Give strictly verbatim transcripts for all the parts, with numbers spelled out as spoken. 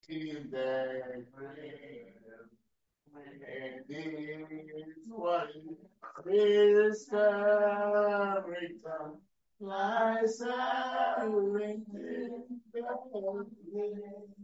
in the grave. And this one is the return, lies in the grave.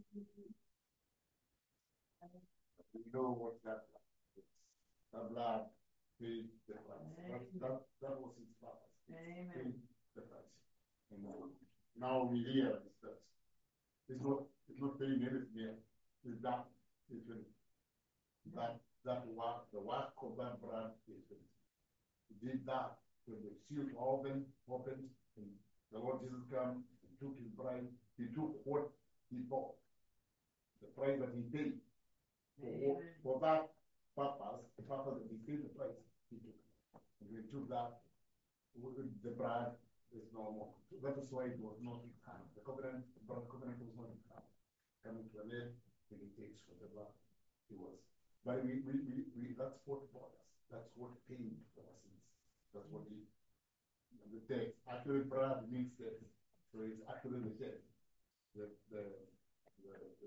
We know what that blood is. The blood paid the price. That, that, that was his purpose. It paid the price. And now we realize that it's not, it's not paying anything else. It's that, it's that, that work, the work of that blood is finished. He did that when the seal opened, opened, and the Lord Jesus came and took his bride. He took what he bought, the price that he paid. For, for that purpose, the purpose that he paid the price, he took. And we took that, the bride is no more. That is why it was not in hand. The covenant, the blood covenant was not in hand. Coming to an end, and he takes for the blood he was. But we, we, we, we that's what bought us. That's what paid for our sins. That's what he, the text. Actually, blood means death. So it's actually the death. The, the, the, the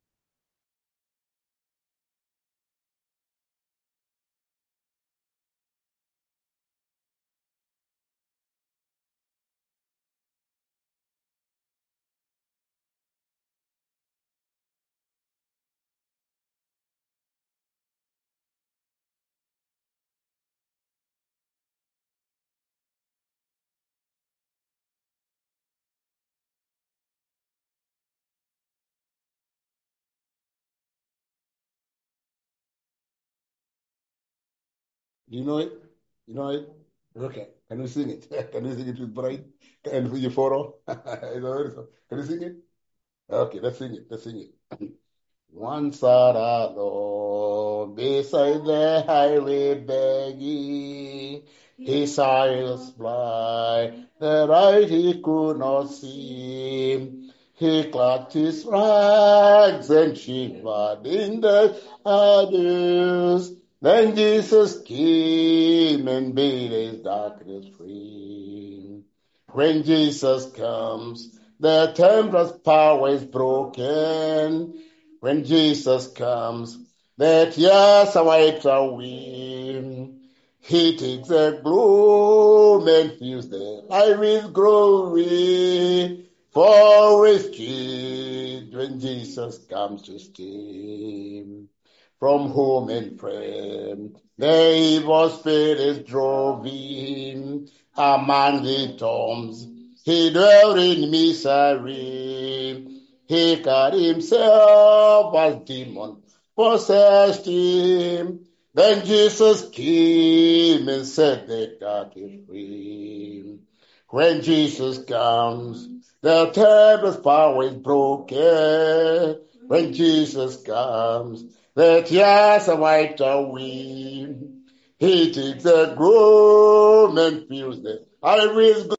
Do you know it? You know it? Okay. Can you sing it? Can you sing it with Brian? And you follow? Can you sing it? Okay, let's sing it. Let's sing it. One sat alone beside the highway begging, his eyes blind, the right he could not see. He clapped his rags and shivered in the shadows. Then Jesus came and made his darkness free. When Jesus comes, the tempter's power is broken. When Jesus comes, the tears are wiped away. He takes the gloom and fills the light with glory. For his children, Jesus comes to stay. From home and friend, the evil spirit drove him among the tombs. He dwelt in misery. He cut himself as demon possessed him. Then Jesus came and set the captive free. When Jesus comes, the tempter's power is broken. When Jesus comes, the tears are wiped away. He takes the gloom and fills the earth with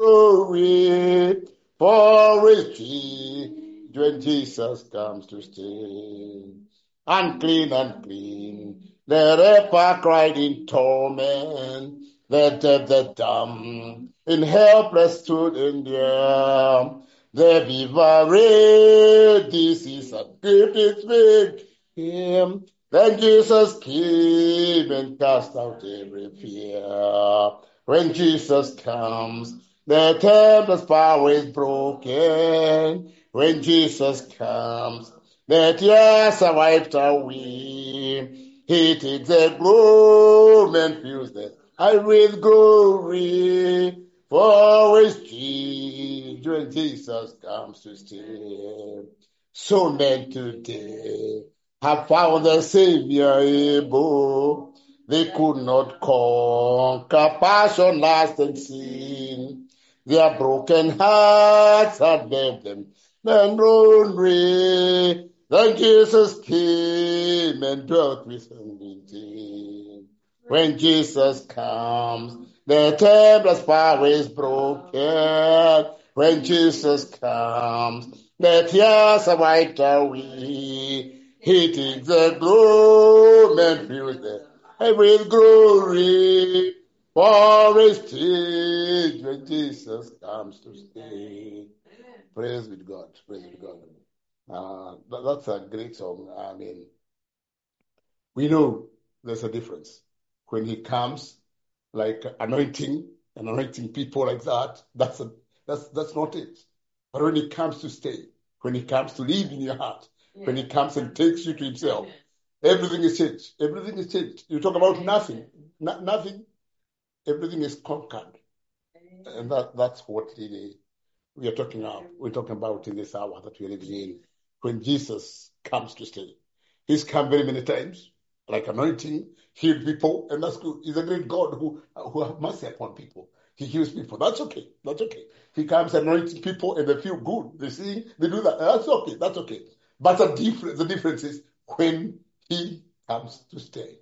glory. For his children, Jesus comes to stay. Unclean, unclean, the leper cried in torment. The deaf, the dumb, in helpless stood in there. The fever disease had gripped its with him. Then Jesus came and cast out every fear. When Jesus comes, the tempter's power is broken. When Jesus comes, the tears are wiped away. He takes the gloom and fills the earth with glory. For his children, Jesus comes to stay. So men today have found the Savior able. They could not conquer passion, lust, and sin. Their broken hearts had left them and lonely. Then Jesus came and dwelt with them within. When Jesus comes, the tempter's power is broken. When Jesus comes, the tears are wiped away. He takes the gloom and fills the earth with glory. For his children, Jesus comes to stay. Praise with God. Praise with God. Uh, that, that's a great song. I mean, we know there's a difference. When he comes, like anointing, anointing people like that, that's a, that's that's not it. But when he comes to stay, when he comes to live in your heart, yeah. When he comes and takes you to himself, everything is changed. Everything is changed. You talk about nothing, no, nothing. Everything is conquered, and that that's what really we are talking about. We're talking about in this hour that we're living in. When Jesus comes to stay, he's come very many times, like anointing, healed people, and that's good. He's a great God who who have mercy upon people. He heals people. That's okay. That's okay. He comes anointing people and they feel good. They sing, they do that. That's okay. That's okay. But the difference, the difference is when he comes to stay.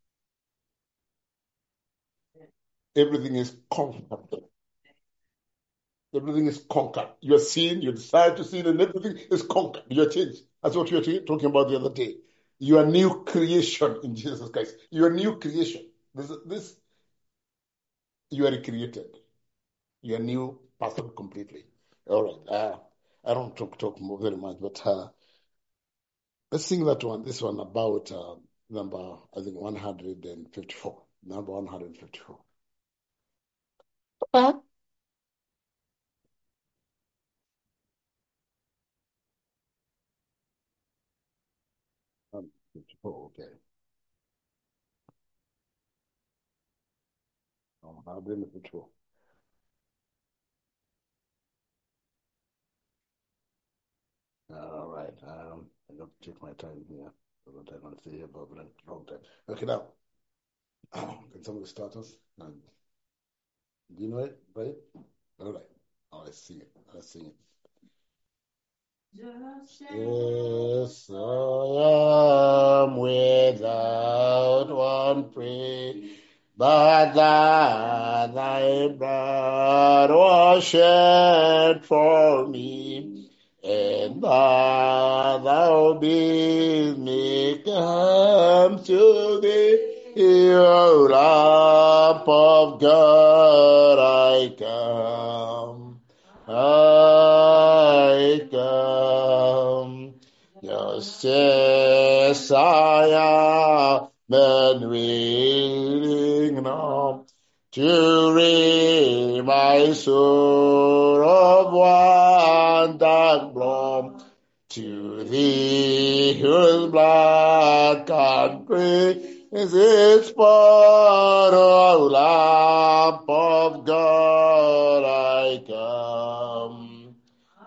Everything is comfortable. Everything is conquered. Your sin, your desire to sin, and everything is conquered. You're changed. That's what we were talking about the other day. You are new creation in Jesus Christ. You are new creation. This, this you are recreated. You are new person completely. All right. Uh, I don't talk talk more very much, but uh, let's sing that one. This one about uh, number I think one hundred and fifty-four. Number one hundred and fifty-four. Uh, um, fifty-four. Okay. one hundred and fifty-four. All right. Um, I got to take my time here so that I don't say about a long time. Okay, now, can somebody start us? Um, do you know it, right? All right. Oh, let's sing it. Let's sing it. Yes, I am without one plea, but that thy blood was shed for me, and that thou bidst me come to thee, O lamp of God, I come. I come, just as I am, and willing now to rid my soul of want and bloom, to thee whose blood can cleanse its spot, O lamp of God, I come,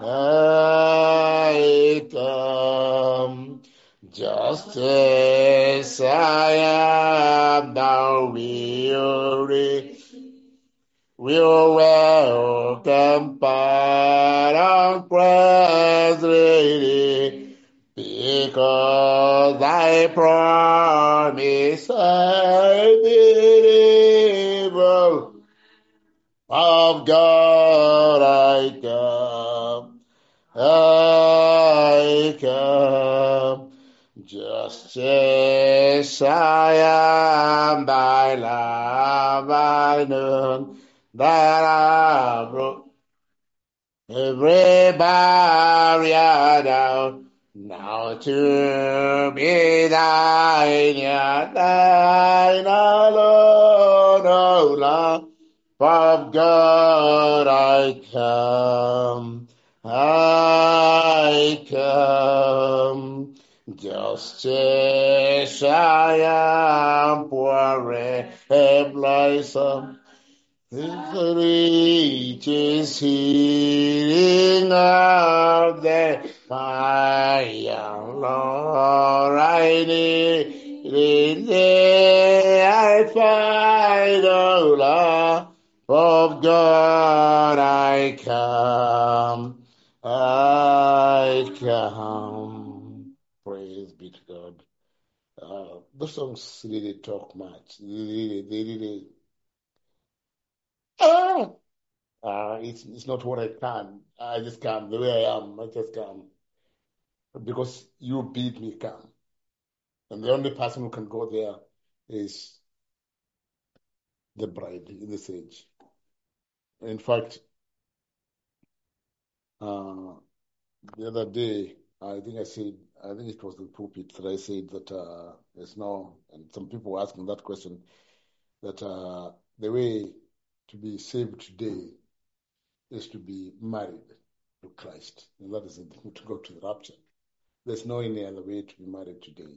I come, just as I am, thou weary, will welcome pardon, praise, lady, because thy promise I believe. Of God I come, I come, just as I am, thy love I know, that I broke every barrier down, now to be thine, yeah, thine alone, O Lord. Of God I come, I come, just as I am, poor and blessed. The reaches healing out there, my young Lord, I need in there I find, O Lord. Of God I come, I come. Praise be to God. Uh, the songs really talk much. They really, they really. Ah, uh, it's it's not what I can. I just come the way I am. I just come because you bid me come, and the only person who can go there is the bride in this age. In fact, uh, the other day. I think I said, I think it was the pulpit that I said that uh, there's no, and some people were asking that question, that uh, the way to be saved today is to be married to Christ. And that is to go to the rapture. There's no any other way to be married today.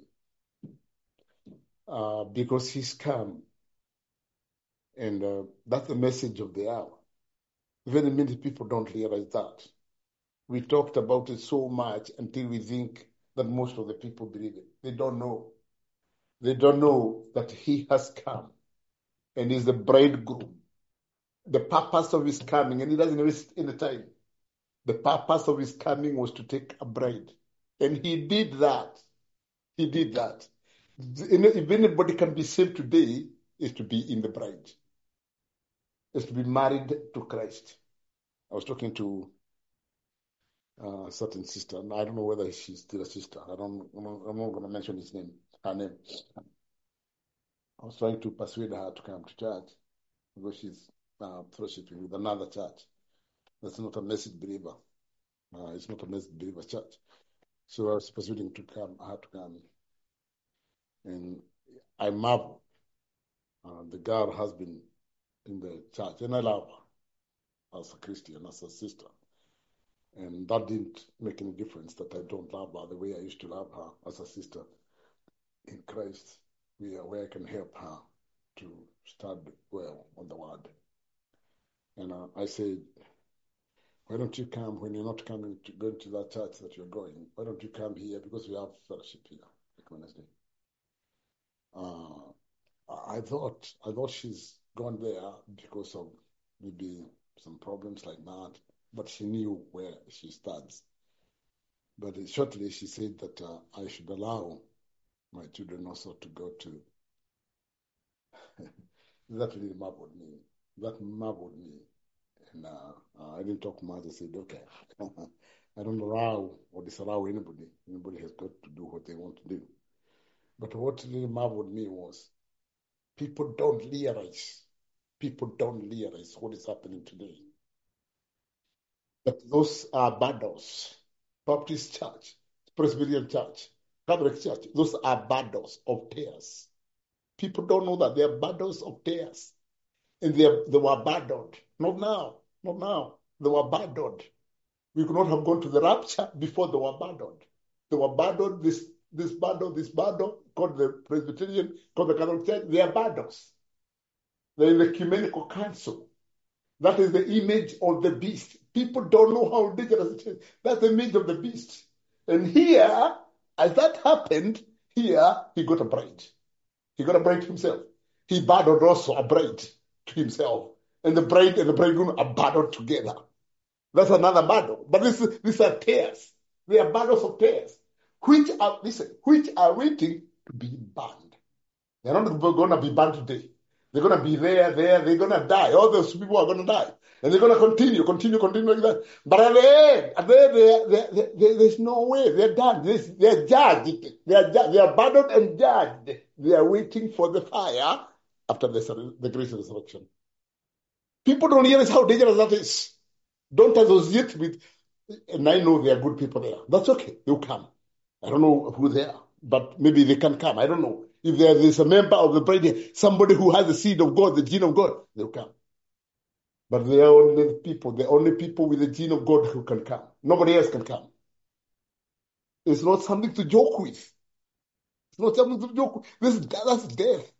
Uh, because he's come. And uh, that's the message of the hour. Very many people don't realize that. We talked about it so much until we think that most of the people believe it. They don't know. They don't know that he has come and is the bridegroom. The purpose of his coming, and he doesn't waste any time. The purpose of his coming was to take a bride. And he did that. He did that. If anybody can be saved today, is to be in the bride. Is to be married to Christ. I was talking to uh, a certain sister, and I don't know whether she's still a sister. I don't, I'm not, I'm not going to mention his name, her name. I was trying to persuade her to come to church because she's uh, fellowshipping with another church. That's not a message believer. Uh, it's not a message believer church. So I was persuading to come, her to come. And I marvel. Uh, the girl has been in the church, and I love her as a Christian, as a sister. And that didn't make any difference that I don't love her the way I used to love her as a sister in Christ, where I can help her to study well on the word. And uh, I said, why don't you come when you're not coming to go to that church that you're going? Why don't you come here? Because we have fellowship here, like Wednesday. Uh, I thought I thought she's gone there because of maybe some problems like that, but she knew where she stands. But shortly she said that uh, I should allow my children also to go to. That really marveled me. That marveled me. And uh, I didn't talk much. I said, okay, I don't allow or disallow anybody. Anybody has got to do what they want to do. But what really marveled me was people don't realize, people don't realize what is happening today. That those are battles. Baptist Church, Presbyterian Church, Catholic Church, those are battles of tears. People don't know that they are battles of tears. And they, are, they were battled. Not now, not now. They were battled. We could not have gone to the rapture before they were battled. They were battled, this, this battle, this battle, called the Presbyterian, called the Catholic Church. They are battles. They're in the ecumenical council. That is the image of the beast. People don't know how dangerous it is. That's the image of the beast. And here, as that happened, here, he got a bride. He got a bride himself. He battled also a bride to himself. And the bride and the bridegroom are battled together. That's another battle. But this, these are tears. They are battles of tears, which are, listen, which are waiting to be burned. They're not going to be burned today. They're going to be there, there. They're going to die. All those people are going to die. And they're going to continue, continue, continue like that. But at the end, at the end they're, they're, they're, there's no way. They're done. They're, they're judged. They're, they are battled and judged. They are waiting for the fire after the, the great resurrection. People don't realize how dangerous that is. Don't associate with, and I know there are good people there. That's okay. They'll come. I don't know who they are, but maybe they can come. I don't know. If there is a member of the bride, somebody who has the seed of God, the gene of God, they'll come. But they are only people, the only people with the gene of God who can come. Nobody else can come. It's not something to joke with. It's not something to joke with. This is, that's death.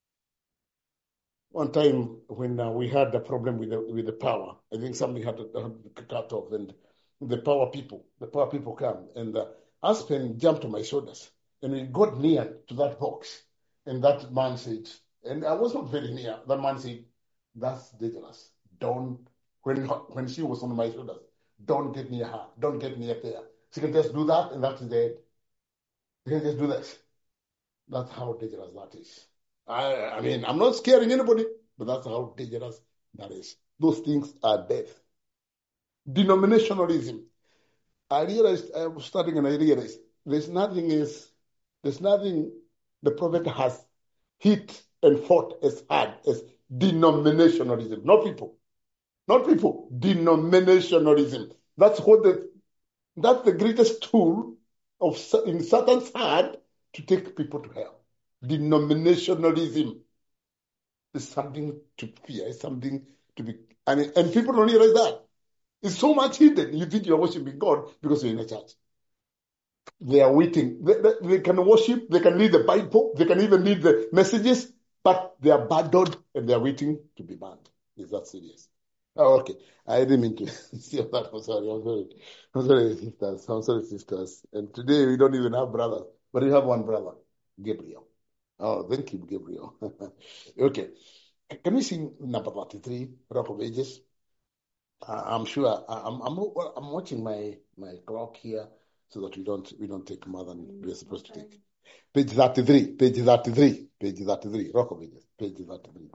One time when uh, we had a problem with the, with the power, I think somebody had to, had to cut off, and the power people, the power people come, and uh, Aspen jumped on my shoulders, and we got near to that box, and that man said, and I was not very near, that man said, that's dangerous. Don't, when, when she was on my shoulders, don't get near her, don't get near there. She can just do that, and that's the end. She can just do this. That's how dangerous that is. I, I mean, I'm not scaring anybody, but that's how dangerous that is. Those things are death. Denominationalism. I realized, I was studying and I realized there's nothing is, there's nothing the prophet has hit and fought as hard as denominationalism. Not people. Not people. Denominationalism. That's what the That's the greatest tool of in Satan's hand to take people to hell. Denominationalism is something to fear, it's something to be, and, and people don't realize that. It's so much hidden. You think you're worshiping God because you're in a church. They are waiting. They, they, they can worship, they can read the Bible, they can even read the messages, but they are abandoned and they are waiting to be banned. Is that serious? Oh, okay. I didn't mean to see that. I'm sorry. I'm sorry. I'm sorry, sisters. I'm sorry, sisters. And today we don't even have brothers, but we have one brother, Gabriel. Oh, thank you, Gabriel. Okay. Can we sing number thirty-three, Rock of Ages? Uh, I'm sure. I, I'm, I'm I'm watching my my clock here so that we don't we don't take more than we're supposed to take. Page thirty-three. Page thirty-three. Page thirty-three. Rock of Ages. Page thirty-three.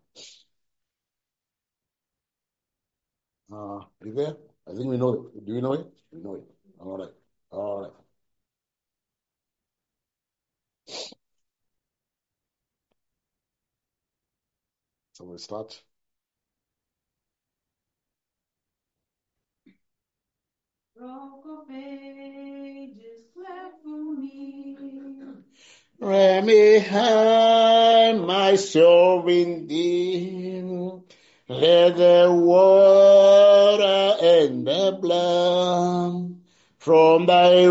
Uh, you there? I think we know it. Do we know it? We know it. All right. All right. So we start. Rock of Ages, clap for me. Let me hide my soul in thee. Let the water and the blood from thy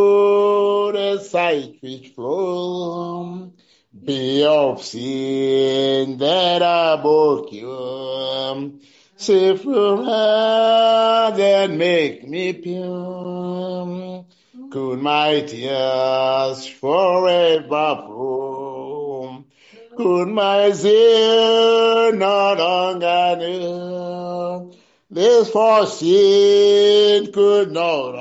own sight which flow be of sin that I broke you. Save blood and make me pure. Could my tears forever flow? Could my sin not longer know? This for sin could not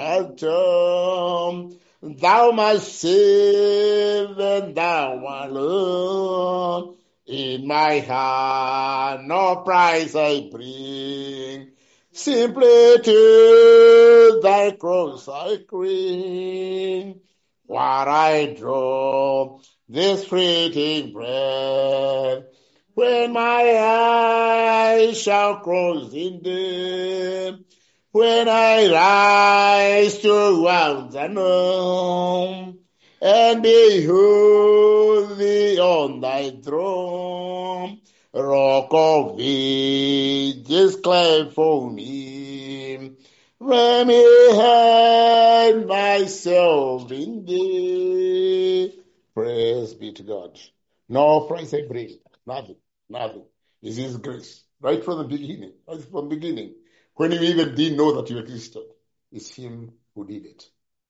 atone. Thou must save, and thou alone. In my hand no price I bring. Simply to thy cross I cling. While I draw this fleeting breath, when my eyes shall close in death, when I rise to realms unknown, and behold thee on thy throne, Rock of Ages, clap for me. Let me hide myself in thee. Praise be to God. No price I bring. Nothing. Nothing. It's His grace. Right from the beginning. Right from the beginning. When you even didn't know that you existed. It's Him who did it.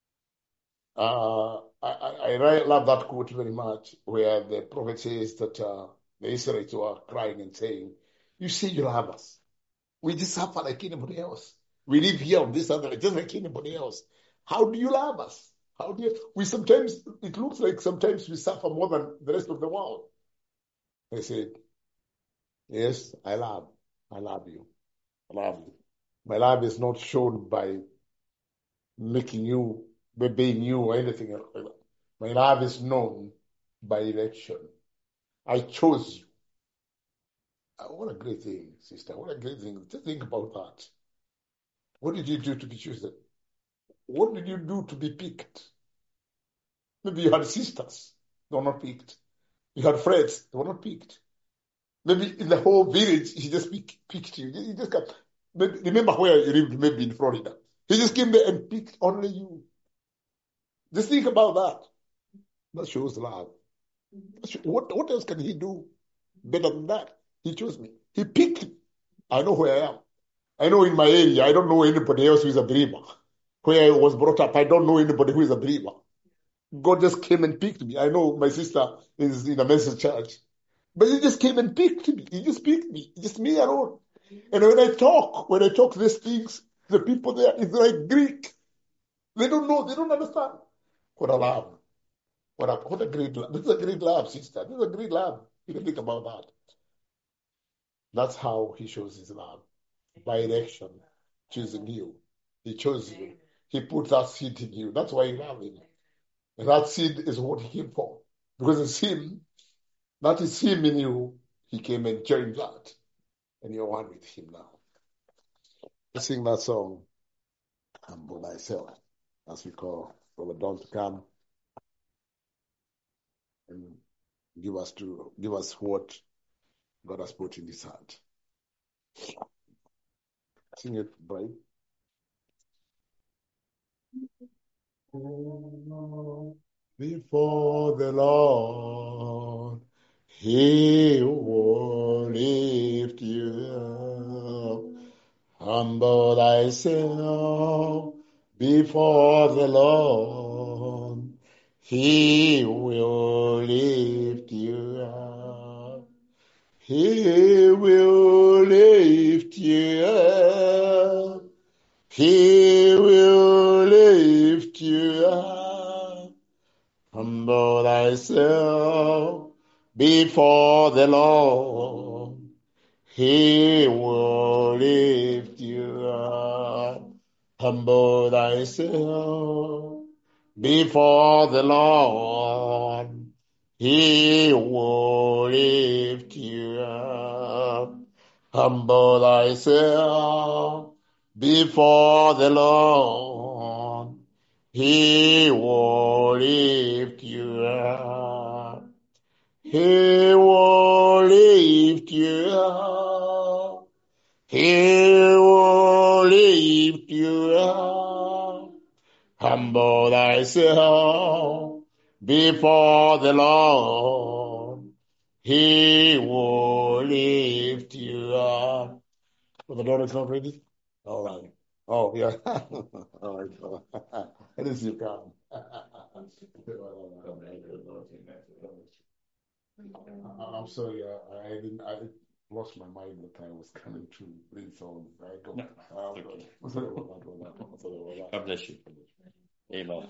Uh, I, I, I love that quote very much, where the prophet says that uh, the Israelites were crying and saying, you say you love us. We just suffer like anybody else. We live here on this earth just like anybody else. How do you love us? How do you? We sometimes, it looks like sometimes we suffer more than the rest of the world. They said, yes, I love. I love you. I love you. My love is not shown by making you, by being you or anything else. My love is known by election. I chose you. Oh, what a great thing, sister. What a great thing. Just think about that. What did you do to be chosen? What did you do to be picked? Maybe you had sisters, they were not picked. You had friends, they were not picked. Maybe in the whole village, he just pick, picked you. He just got, maybe, remember where you lived, maybe in Florida. He just came there and picked only you. Just think about that. That shows love. What, what else can he do better than that? He chose me. He picked me. I know where I am. I know in my area, I don't know anybody else who is a believer. Where I was brought up, I don't know anybody who is a believer. God just came and picked me. I know my sister is in a message church. But he just came and picked me. He just picked me. Just me alone. And when I talk, when I talk these things, the people there, it's like Greek. They don't know. They don't understand. What a love. What a, what a great love. This is a great love, sister. This is a great love. You can think about that. That's how he shows his love. By election, choosing you. He chose you. He put that seed in you. That's why you love him. And that seed is what he came for. Because it's him, that is him in you. He came and joined that. And you're one with him now. Let's sing that song. Humble thyself. as we call Brother Don to come and give us to give us what God has put in his heart. Sing it, Brian. Before the Lord, he will lift you up. Humble thyself before the Lord, he will lift you up. He will lift you up. He will lift you up. Humble thyself before the Lord. He will lift you up. Humble thyself before the Lord. He will lift you up. Humble thyself before the Lord. He will lift you up. He will lift you up. He will lift you up. Humble thyself before the Lord. He will lift you up. Well, the Lord is not ready? All right. Oh, yeah. All right. It is you come. I'm sorry, I, I didn't. I lost my mind that I was coming to read songs. I go. No, Uh, okay. sorry about that. Sorry about that. God bless you. Amen.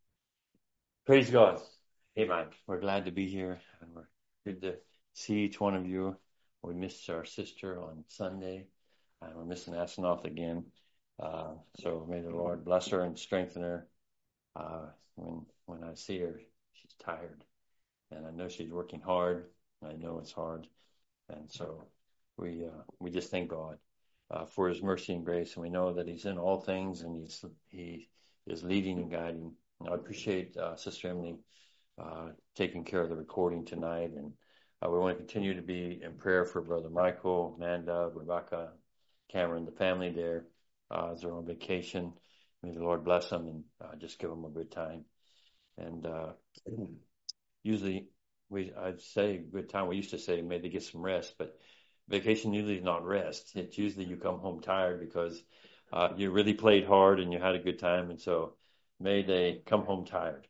Praise God. Amen. We're glad to be here, and we're good to see each one of you. We missed our sister on Sunday, and we're missing Asanoth again. Uh, so may the Lord bless her and strengthen her. Uh, when when I see her, she's tired, and I know she's working hard. I know it's hard, and so we uh, we just thank God uh, for His mercy and grace, and we know that He's in all things, and He's He is leading and guiding. And I appreciate uh, Sister Emily uh, taking care of the recording tonight, and uh, we want to continue to be in prayer for Brother Michael, Amanda, Rebecca, Cameron, the family there uh, as they're on vacation. May the Lord bless them and uh, just give them a good time. And uh, usually, we I'd say good time. We used to say maybe get some rest, but vacation usually is not rest. It's usually you come home tired because uh, you really played hard and you had a good time, and so may they come home tired.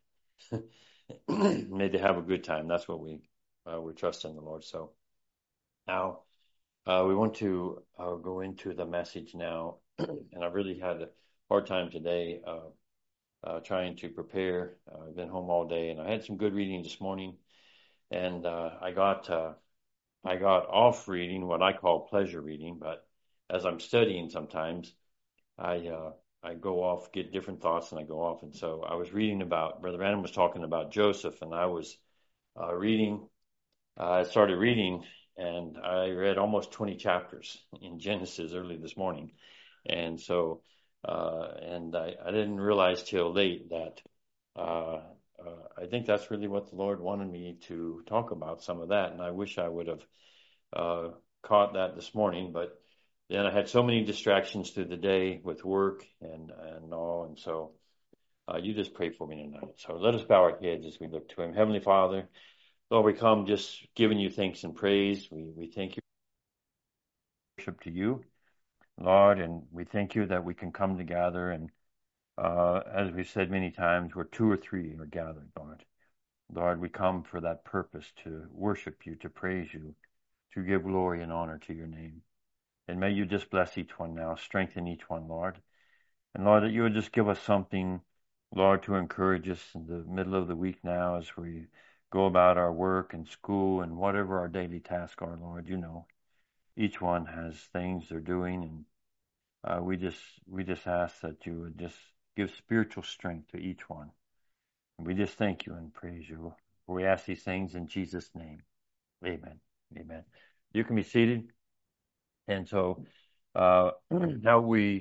May they have a good time. That's what we uh, we trust in the Lord. So now uh, we want to uh, go into the message now, and I've really had a hard time today uh, uh, trying to prepare. Uh, I've been home all day, and I had some good reading this morning, and uh, I got uh, I got off reading what I call pleasure reading, but as I'm studying, sometimes I uh, I go off, get different thoughts, and I go off. And so I was reading about Brother Adam was talking about Joseph, and I was uh, reading. Uh, I started reading, and I read almost twenty chapters in Genesis early this morning, and so uh, and I, I didn't realize till late that uh, uh, I think that's really what the Lord wanted me to talk about, some of that, and I wish I would have uh, caught that this morning, but then I had so many distractions through the day with work and and all, and so uh, you just pray for me tonight. So let us bow our heads as we look to Him. Heavenly Father, Lord, we come just giving you thanks and praise. We we thank you, worship to you, Lord, and we thank you that we can come together and uh, as we've said many times, where two or three are gathered, Lord. Lord, we come for that purpose to worship you, to praise you, to give glory and honor to your name. And may you just bless each one now, strengthen each one, Lord. And Lord, that you would just give us something, Lord, to encourage us in the middle of the week now as we go about our work and school and whatever our daily tasks are, Lord. You know, each one has things they're doing, and uh, we just we just ask that you would just give spiritual strength to each one. And we just thank you and praise you. We ask these things in Jesus' name. Amen. Amen. You can be seated. And so uh, now we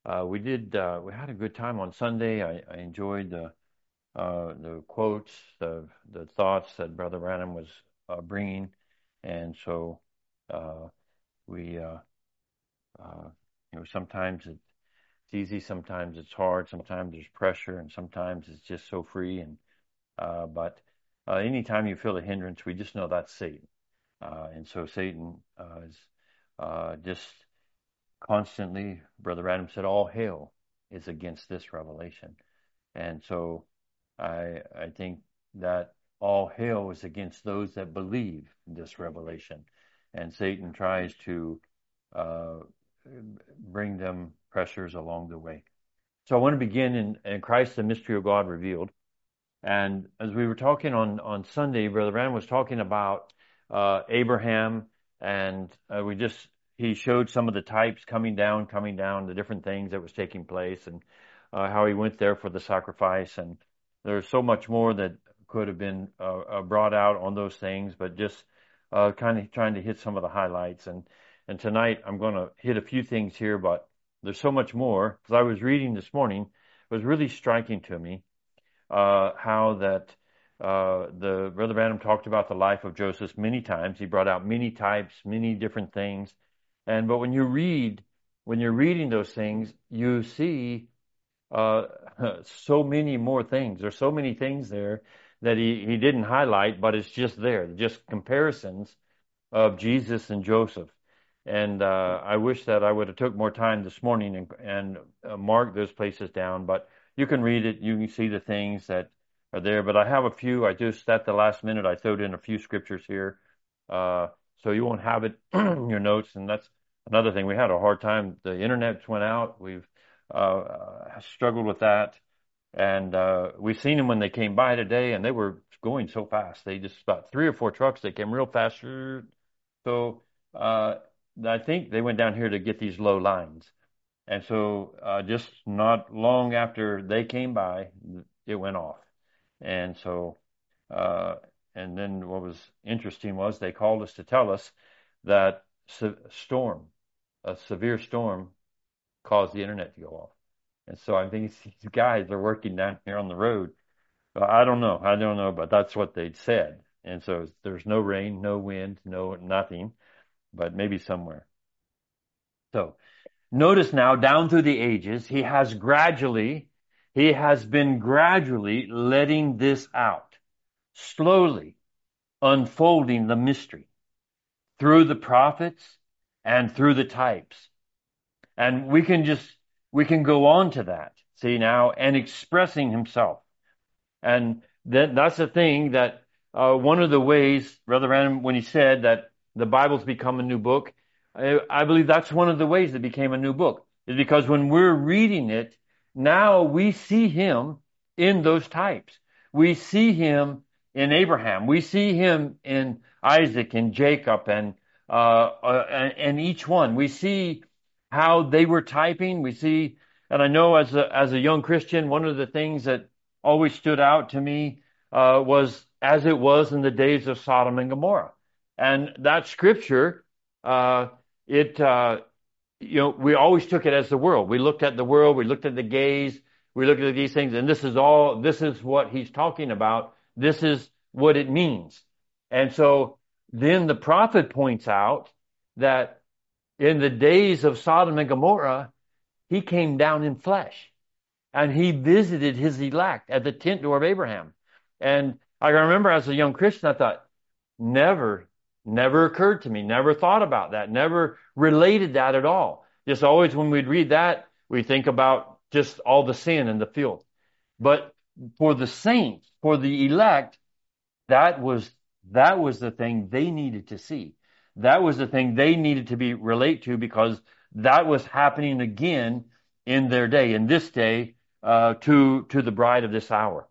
Uh, we did. Uh, we had a good time on Sunday. I, I enjoyed the uh, the quotes, the the thoughts that Brother Branham was uh, bringing, and so uh, we, uh, uh, you know, sometimes it's easy, sometimes it's hard, sometimes there's pressure, and sometimes it's just so free. And uh, but uh, anytime you feel a hindrance, we just know that's Satan, uh, and so Satan uh, is uh, just constantly. Brother Adam said, "All hail is against this revelation," and so I I think that all hail is against those that believe this revelation, and Satan tries to uh, bring them pressures along the way. So I want to begin in, in Christ, the mystery of God revealed. And as we were talking on, on Sunday, Brother Rand was talking about uh, Abraham, and uh, we just he showed some of the types coming down, coming down, the different things that was taking place, and uh, how he went there for the sacrifice. And there's so much more that could have been uh, uh, brought out on those things, but just uh, kind of trying to hit some of the highlights. And and tonight I'm going to hit a few things here, but there's so much more. Because I was reading this morning, it was really striking to me uh, how that uh, the Brother Branham talked about the life of Joseph many times. He brought out many types, many different things. And but when you read, when you're reading those things, you see uh, so many more things. There's so many things there that he, he didn't highlight, but it's just there, just comparisons of Jesus and Joseph. And uh, I wish that I would have took more time this morning and, and uh, marked those places down. But you can read it. You can see the things that are there. But I have a few. I just, at the last minute, I threw in a few scriptures here. Uh, so you won't have it in your notes. And that's another thing. We had a hard time. The internet went out. We've uh, struggled with that. And uh, we've seen them when they came by today, and they were going so fast. They just, about three or four trucks, they came real fast. So uh, I think they went down here to get these low lines. And so uh, just not long after they came by, it went off. And so, uh, and then what was interesting was they called us to tell us that se- storm, a severe storm, caused the internet to go off. And so I think these guys are working down here on the road. I don't know. I don't know, but that's what they'd said. And so there's no rain, no wind, no nothing, but maybe somewhere. So notice now, down through the ages, he has gradually, he has been gradually letting this out, slowly unfolding the mystery through the prophets and through the types. And we can just, we can go on to that, see now, and expressing himself. And that, that's the thing that uh, one of the ways, Brother Random, when he said that the Bible's become a new book, I, I believe that's one of the ways it became a new book, is because when we're reading it, now we see him in those types. We see him in Abraham. We see him in Isaac and Jacob and, uh, uh, and, and each one. We see how they were typing. We see, and I know as a, as a young Christian, one of the things that always stood out to me uh, was as it was in the days of Sodom and Gomorrah. And that scripture, uh, it, uh, you know, we always took it as the world. We looked at the world, we looked at the gays, we looked at these things, and this is all, this is what he's talking about. This is what it means. And so then the prophet points out that in the days of Sodom and Gomorrah, he came down in flesh. And he visited his elect at the tent door of Abraham. And I remember as a young Christian, I thought, never, never occurred to me, never thought about that, never related that at all. Just always when we'd read that, we think about just all the sin in the field. But for the saints, for the elect, that was, that was the thing they needed to see. That was the thing they needed to be relate to, because that was happening again in their day, in this day, Uh, to, to the bride of this hour.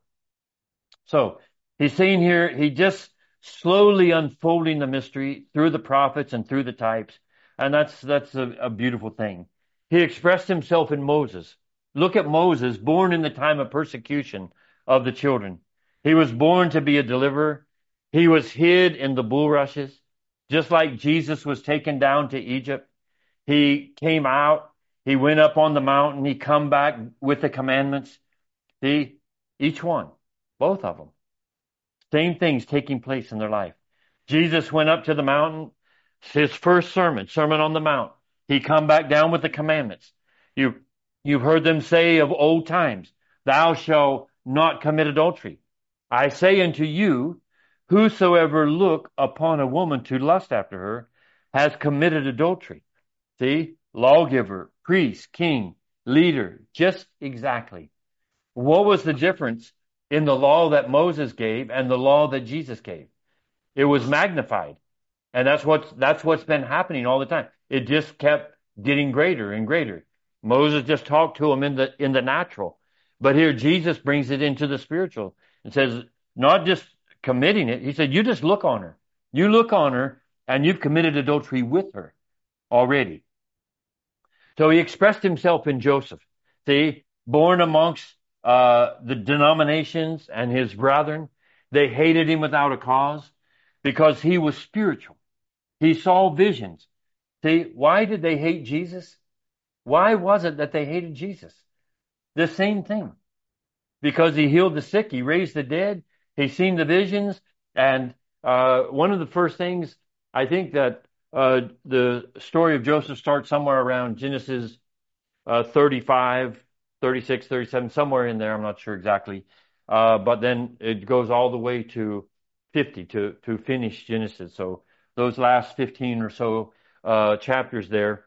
So he's saying here, he just slowly unfolding the mystery through the prophets and through the types. And that's, that's a, a beautiful thing. He expressed himself in Moses. Look at Moses, born in the time of persecution of the children. He was born to be a deliverer. He was hid in the bulrushes, just like Jesus was taken down to Egypt. He came out. He went up on the mountain. He come back with the commandments. See, each one, both of them, same things taking place in their life. Jesus went up to the mountain, his first sermon, Sermon on the Mount. He come back down with the commandments. You, you've heard them say of old times, thou shalt not commit adultery. I say unto you, whosoever look upon a woman to lust after her has committed adultery. See, lawgiver, priest, king, leader, just exactly. What was the difference in the law that Moses gave and the law that Jesus gave? It was magnified. And that's what's, that's what's been happening all the time. It just kept getting greater and greater. Moses just talked to him in the, in the natural. But here Jesus brings it into the spiritual and says, not just committing it. He said, you just look on her. You look on her and you've committed adultery with her already. So he expressed himself in Joseph. See, born amongst uh, the denominations and his brethren, they hated him without a cause because he was spiritual. He saw visions. See, why did they hate Jesus? Why was it that they hated Jesus? The same thing. Because he healed the sick, he raised the dead, he seen the visions, and uh, one of the first things, I think that uh, the story of Joseph starts somewhere around Genesis uh, thirty-five, thirty-six, thirty-seven, somewhere in there, I'm not sure exactly. Uh, but then it goes all the way to fifty to, to finish Genesis. So those last fifteen or so uh, chapters there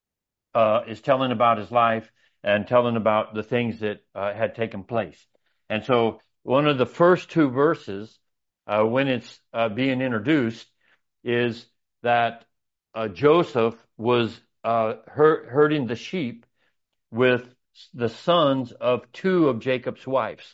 uh, is telling about his life and telling about the things that uh, had taken place. And so one of the first two verses, uh, when it's uh, being introduced, is that uh, Joseph was uh, her- herding the sheep with the sons of two of Jacob's wives.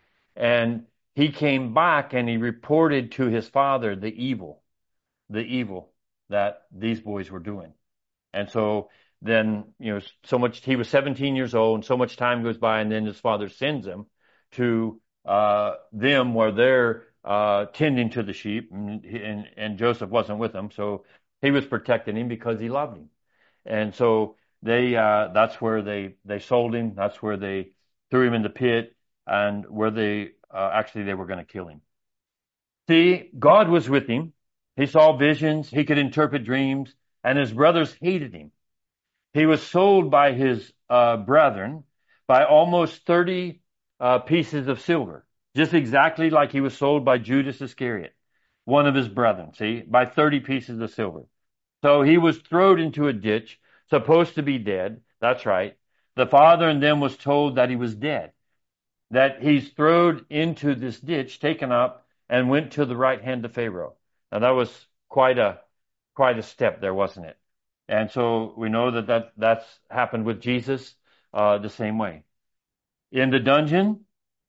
And he came back and he reported to his father the evil, the evil that these boys were doing. And so then, you know, so much, he was seventeen years old and so much time goes by and then his father sends him to, uh, them where they're, uh, tending to the sheep and, and, and Joseph wasn't with them. So he was protecting him because he loved him. And so they, uh, that's where they, they sold him. That's where they threw him in the pit and where they, uh, actually they were going to kill him. See, God was with him. He saw visions. He could interpret dreams and his brothers hated him. He was sold by his uh, brethren by almost thirty uh, pieces of silver, just exactly like he was sold by Judas Iscariot, one of his brethren, see, by thirty pieces of silver. So he was thrown into a ditch, supposed to be dead. That's right. The father and them was told that he was dead, that he's thrown into this ditch, taken up, and went to the right hand of Pharaoh. Now that was quite a quite a step there, wasn't it? And so we know that, that that's happened with Jesus uh, the same way. In the dungeon,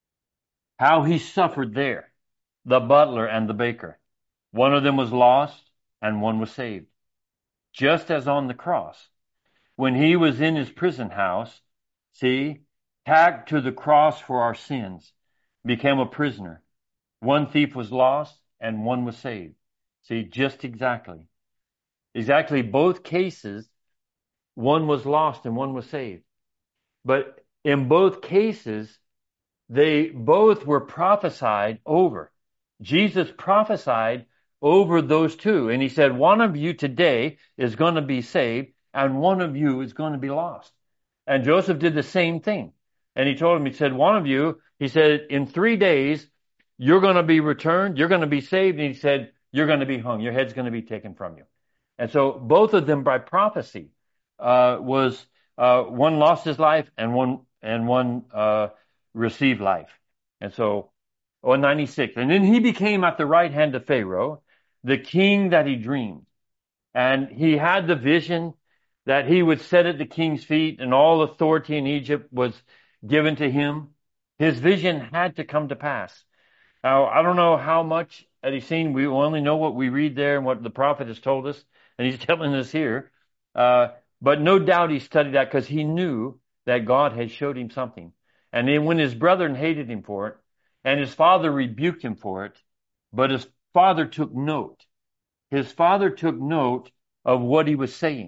how he suffered there, the butler and the baker. One of them was lost and one was saved. Just as on the cross, when he was in his prison house, see, tagged to the cross for our sins, became a prisoner. One thief was lost and one was saved. See, just exactly. Exactly both cases, one was lost and one was saved. But in both cases, they both were prophesied over. Jesus prophesied over those two. And he said, one of you today is going to be saved and one of you is going to be lost. And Joseph did the same thing. And he told him, he said, one of you, he said, in three days, you're going to be returned. You're going to be saved. And he said, you're going to be hung. Your head's going to be taken from you. And so both of them by prophecy, uh, was, uh, one lost his life and one, and one, uh, received life. And so, oh, ninety-six. And then he became at the right hand of Pharaoh, the king that he dreamed. And he had the vision that he would sit at the king's feet and all authority in Egypt was given to him. His vision had to come to pass. Now, I don't know how much that he's seen. We only know what we read there and what the prophet has told us. And he's telling us here. Uh, but no doubt he studied that because he knew that God had showed him something. And then when his brethren hated him for it, and his father rebuked him for it, but his father took note. His father took note of what he was saying.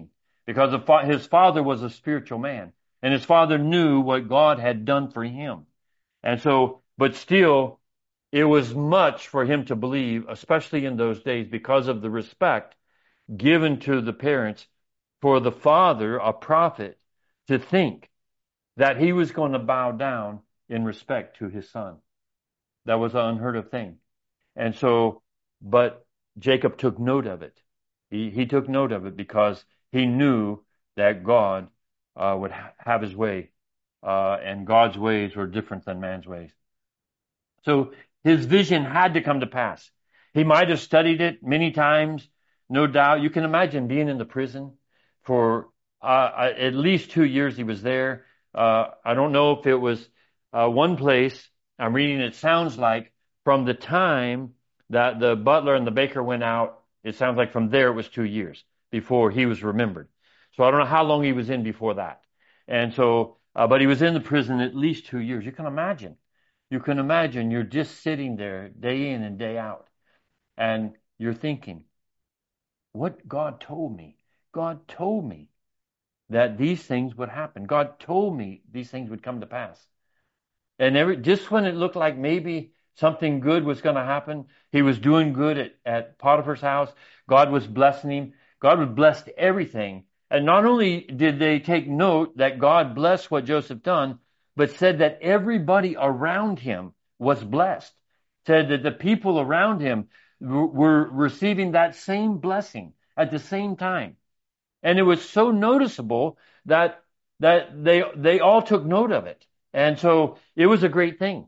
because the fa- his father was a spiritual man, and his father knew what God had done for him. And so, but still, it was much for him to believe, especially in those days, because of the respect given to the parents, for the father, a prophet, to think that he was going to bow down in respect to his son. That was an unheard of thing. And so, but Jacob took note of it. He, he took note of it because he knew that God uh, would ha- have his way, uh, and God's ways were different than man's ways. So his vision had to come to pass. He might have studied it many times, no doubt. You can imagine being in the prison for uh, at least two years he was there. Uh, I don't know if it was uh, one place. I'm reading, it sounds like from the time that the butler and the baker went out, it sounds like from there it was two years before he was remembered. So I don't know how long he was in before that. And so, uh, but he was in the prison at least two years. You can imagine. You can imagine you're just sitting there day in and day out, and you're thinking, what God told me. God told me that these things would happen. God told me these things would come to pass. And every, just when it looked like maybe something good was going to happen, he was doing good at, at Potiphar's house. God was blessing him. God would bless everything. And not only did they take note that God blessed what Joseph done, but said that everybody around him was blessed. Said that the people around him were receiving that same blessing at the same time. And it was so noticeable that that they they all took note of it. And so it was a great thing.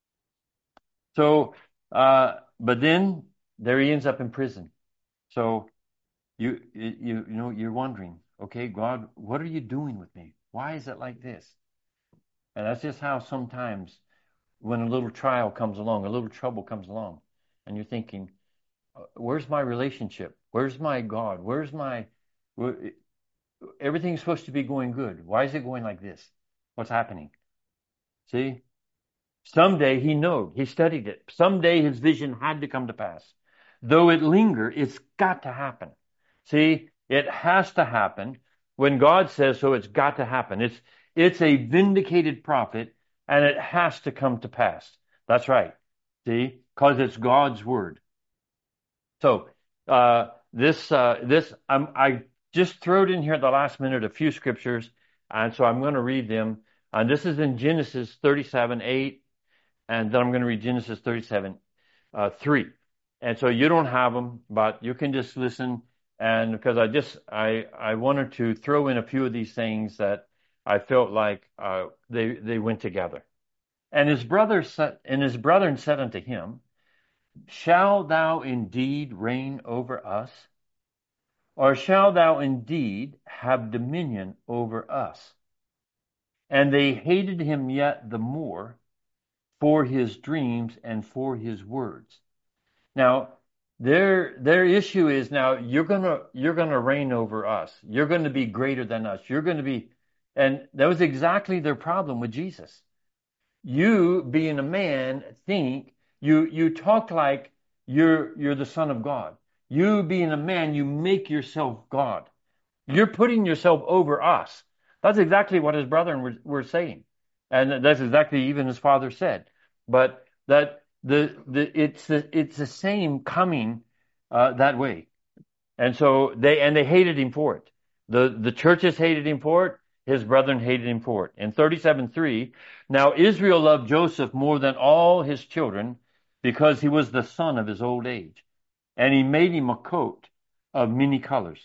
So, uh, but then there he ends up in prison. So you you you know you're wondering, okay, God, what are you doing with me? Why is it like this? And that's just how sometimes when a little trial comes along, a little trouble comes along, and you're thinking, where's my relationship? Where's my God? Where's my... Where, everything's supposed to be going good. Why is it going like this? What's happening? See? Someday he knew. He studied it. Someday his vision had to come to pass. Though it linger, it's got to happen. See? It has to happen. When God says so, it's got to happen. It's it's a vindicated prophet, and it has to come to pass. That's right. See? Because it's God's word. So, uh, this, uh, this, um, I just threw it in here at the last minute, a few scriptures, and so I'm going to read them. And this is in Genesis thirty-seven, eight, and then I'm going to read Genesis thirty-seven, uh, three. And so you don't have them, but you can just listen. And because I just, I, I wanted to throw in a few of these things that I felt like, uh, they, they went together. And his brother said, and his brethren said unto him, shall thou indeed reign over us? Or shall thou indeed have dominion over us? And they hated him yet the more for his dreams and for his words. Now, their their issue is, now you're gonna you're gonna reign over us. You're gonna be greater than us. You're gonna be, and that was exactly their problem with Jesus. You, being a man, think you you talk like you're you're the Son of God. You, being a man, you make yourself God. You're putting yourself over us. That's exactly what his brethren were, were saying, and that's exactly even his father said. But that the the it's the it's the same coming uh, that way, and so they and they hated him for it. The the churches hated him for it. His brethren hated him for it. In thirty-seven three, now Israel loved Joseph more than all his children, because he was the son of his old age, and he made him a coat of many colors.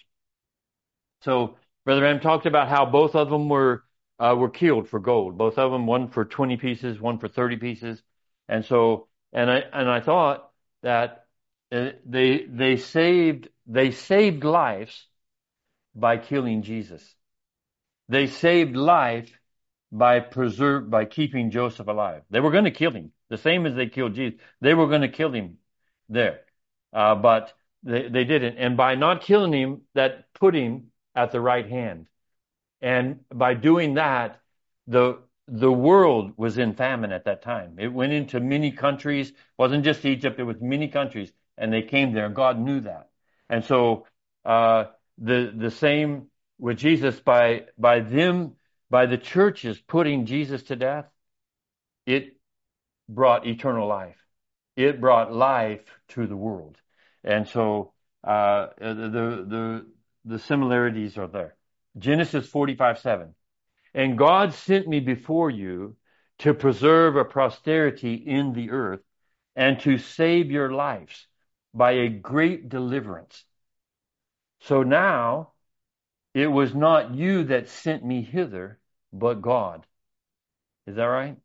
So Brother Am talked about how both of them were uh, were killed for gold. Both of them, one for twenty pieces, one for thirty pieces, and so and I and I thought that uh, they they saved they saved lives by killing Jesus. They saved life by preserve by keeping Joseph alive. They were going to kill him, the same as they killed Jesus. They were going to kill him there, uh, but they they didn't. And by not killing him, that put him at the right hand. And by doing that, the the world was in famine at that time. It went into many countries. It wasn't just Egypt, it was many countries, and they came there. God knew that. And so uh, the the same with Jesus by by them by the churches putting Jesus to death, it brought eternal life. It brought life to the world, and so uh, the the the similarities are there. Genesis forty-five seven. And God sent me before you to preserve a posterity in the earth and to save your lives by a great deliverance. So now it was not you that sent me hither, but God. Is that right?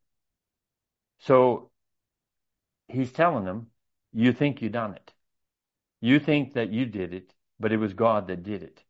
So he's telling them, you think you done it. You think that you did it, but it was God that did it.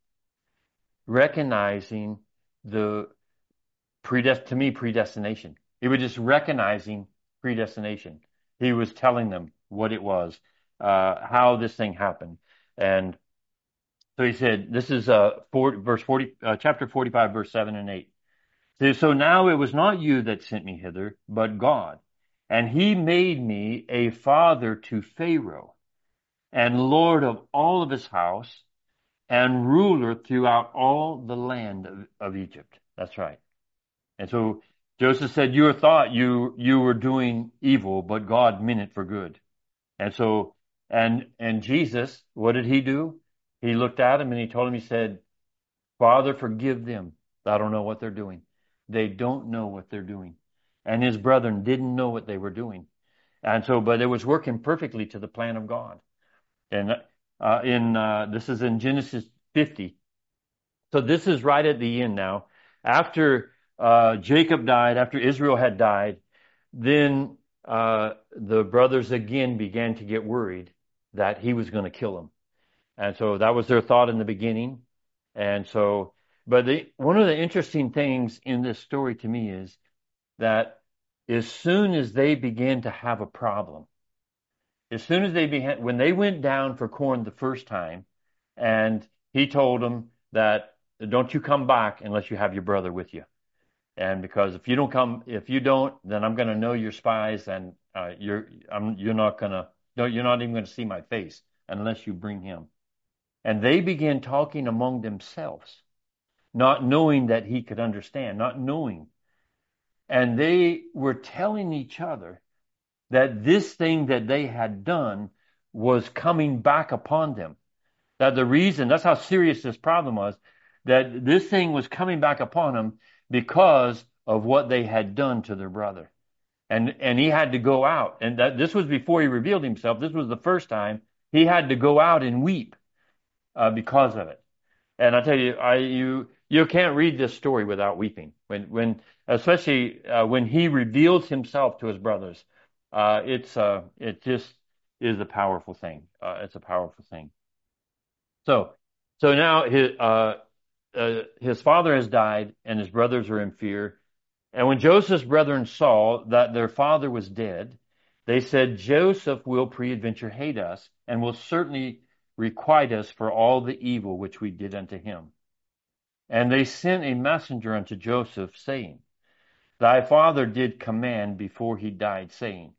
Recognizing the predest to me predestination. He was just recognizing predestination. He was telling them what it was, uh, how this thing happened. And so he said, this is uh, four, verse forty, uh, chapter forty-five, verse seven and eight. So, so now it was not you that sent me hither, but God. And he made me a father to Pharaoh, and lord of all of his house, and ruler throughout all the land of, of Egypt. That's right. And so Joseph said, you thought you you were doing evil, but God meant it for good. And so, and and Jesus, what did he do? He looked at him and he told him, he said, Father, forgive them. I don't know what they're doing. They don't know what they're doing. And his brethren didn't know what they were doing. And so, but it was working perfectly to the plan of God. And uh, in uh, this is in Genesis fifty. So this is right at the end now. After uh, Jacob died, after Israel had died, then uh, the brothers again began to get worried that he was going to kill them. And so that was their thought in the beginning. And so, but the, one of the interesting things in this story to me is that as soon as they began to have a problem, as soon as they began, when they went down for corn the first time, and he told them that, don't you come back unless you have your brother with you. And because if you don't come, if you don't, then I'm going to know you're spies, and uh, you're, I'm, you're not going to, no, you're not even going to see my face unless you bring him. And they began talking among themselves, not knowing that he could understand, not knowing. And they were telling each other that this thing that they had done was coming back upon them. That the reason, that's how serious this problem was, that this thing was coming back upon them because of what they had done to their brother. And and he had to go out. And that this was before he revealed himself. This was the first time he had to go out and weep uh, because of it. And I tell you, I you you can't read this story without weeping. When when especially uh, when he reveals himself to his brothers, uh, it's uh, it just is a powerful thing. Uh, it's a powerful thing. So so now his uh, uh, his father has died, and his brothers are in fear. And when Joseph's brethren saw that their father was dead, they said, Joseph will peradventure hate us, and will certainly requite us for all the evil which we did unto him. And they sent a messenger unto Joseph, saying, Thy father did command before he died, saying,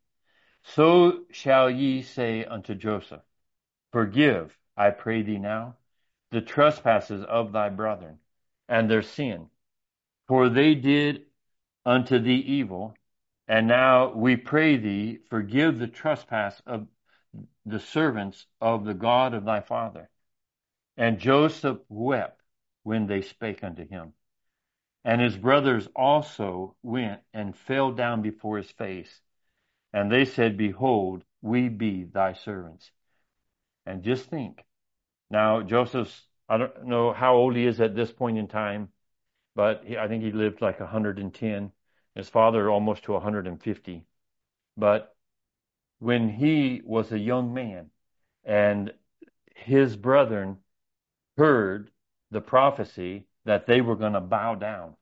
So shall ye say unto Joseph, Forgive, I pray thee now, the trespasses of thy brethren, and their sin, for they did unto thee evil, and now we pray thee, forgive the trespass of the servants of the God of thy father. And Joseph wept when they spake unto him. And his brothers also went and fell down before his face. And they said, Behold, we be thy servants. And just think. Now, Joseph's, I don't know how old he is at this point in time, but he, I think he lived like one hundred ten. His father almost to one hundred fifty. But when he was a young man and his brethren heard the prophecy that they were going to bow down,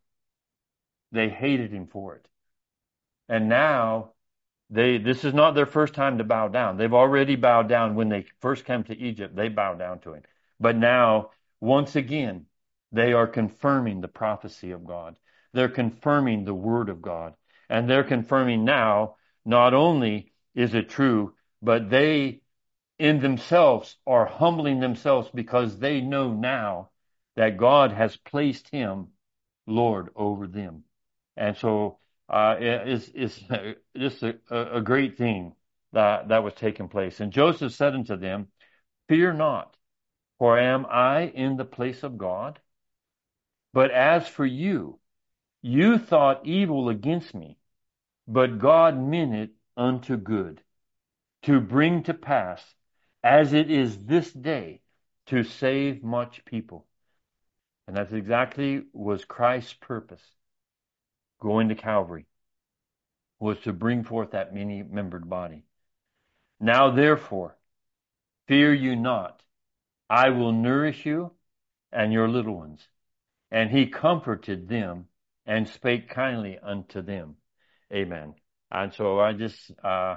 they hated him for it. And now they this is not their first time to bow down. They've already bowed down when they first came to Egypt. They bowed down to him. But now, once again, they are confirming the prophecy of God. They're confirming the word of God. And they're confirming now, not only is it true, but they in themselves are humbling themselves because they know now that God has placed him Lord over them. And so uh, it's, it's just a, a great thing that, that was taking place. And Joseph said unto them, Fear not, for am I in the place of God? But as for you, you thought evil against me, but God meant it unto good, to bring to pass, as it is this day, to save much people. And that's exactly was Christ's purpose. Going to Calvary was to bring forth that many-membered body. Now therefore, fear you not. I will nourish you and your little ones. And he comforted them and spake kindly unto them. Amen. And so I just, uh,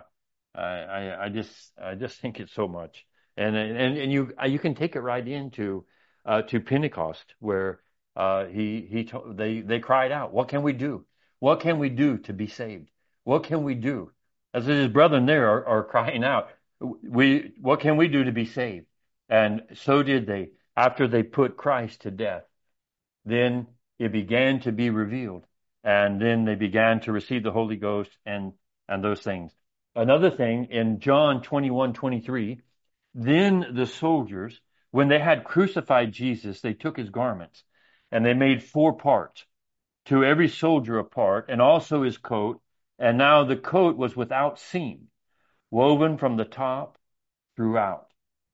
I, I just, I just think it's so much. And, and, and you, you can take it right into, uh, to Pentecost, where, uh, he, he, told, they, they cried out, what can we do? What can we do to be saved? What can we do? As his brethren there are, are crying out, we, what can we do to be saved? And so did they, after they put Christ to death. Then it began to be revealed. And then they began to receive the Holy Ghost and, and those things. Another thing, in John twenty-one twenty-three, then the soldiers, when they had crucified Jesus, they took his garments, and they made four parts, to every soldier a part, and also his coat. And now the coat was without seam, woven from the top throughout.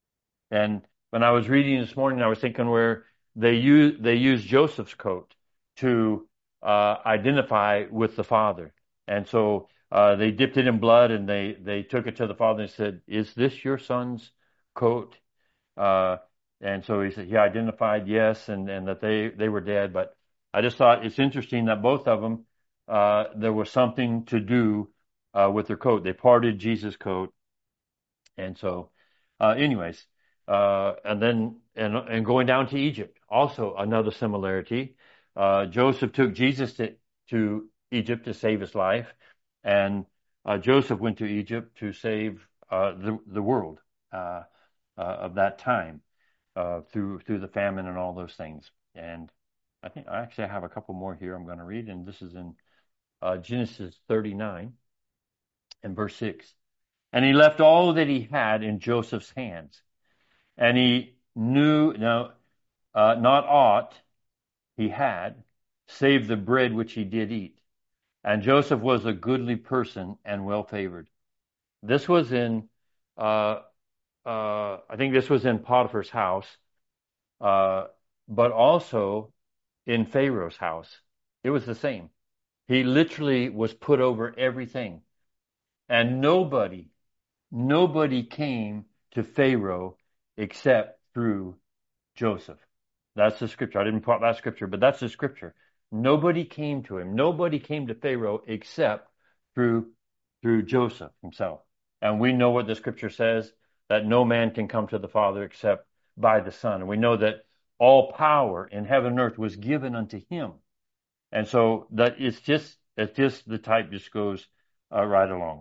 And when I was reading this morning, I was thinking where they use they used Joseph's coat to uh, identify with the Father, and so uh, they dipped it in blood and they they took it to the Father and said, "Is this your son's coat?" Uh, and so he said he identified yes, and and that they they were dead. But I just thought it's interesting that both of them uh, there was something to do uh, with their coat. They parted Jesus' coat, and so uh, anyways. Uh, and then, and, and going down to Egypt, also another similarity. Uh, Joseph took Jesus to, to Egypt to save his life, and uh, Joseph went to Egypt to save uh, the the world uh, uh, of that time uh, through through the famine and all those things. And I think I actually have a couple more here I'm going to read, and this is in uh, Genesis thirty-nine and verse six. And he left all that he had in Joseph's hands. And he knew no, uh, not aught he had, save the bread which he did eat. And Joseph was a goodly person and well favored. This was in, uh, uh, I think this was in Potiphar's house, uh, but also in Pharaoh's house. It was the same. He literally was put over everything. And nobody, nobody came to Pharaoh except through Joseph. That's the scripture. I didn't put that scripture, but that's the scripture. Nobody came to him. Nobody came to Pharaoh except through through Joseph himself. And we know what the scripture says, that no man can come to the Father except by the Son. And we know that all power in heaven and earth was given unto him. And so that it's just, it's just the type just goes uh, right along.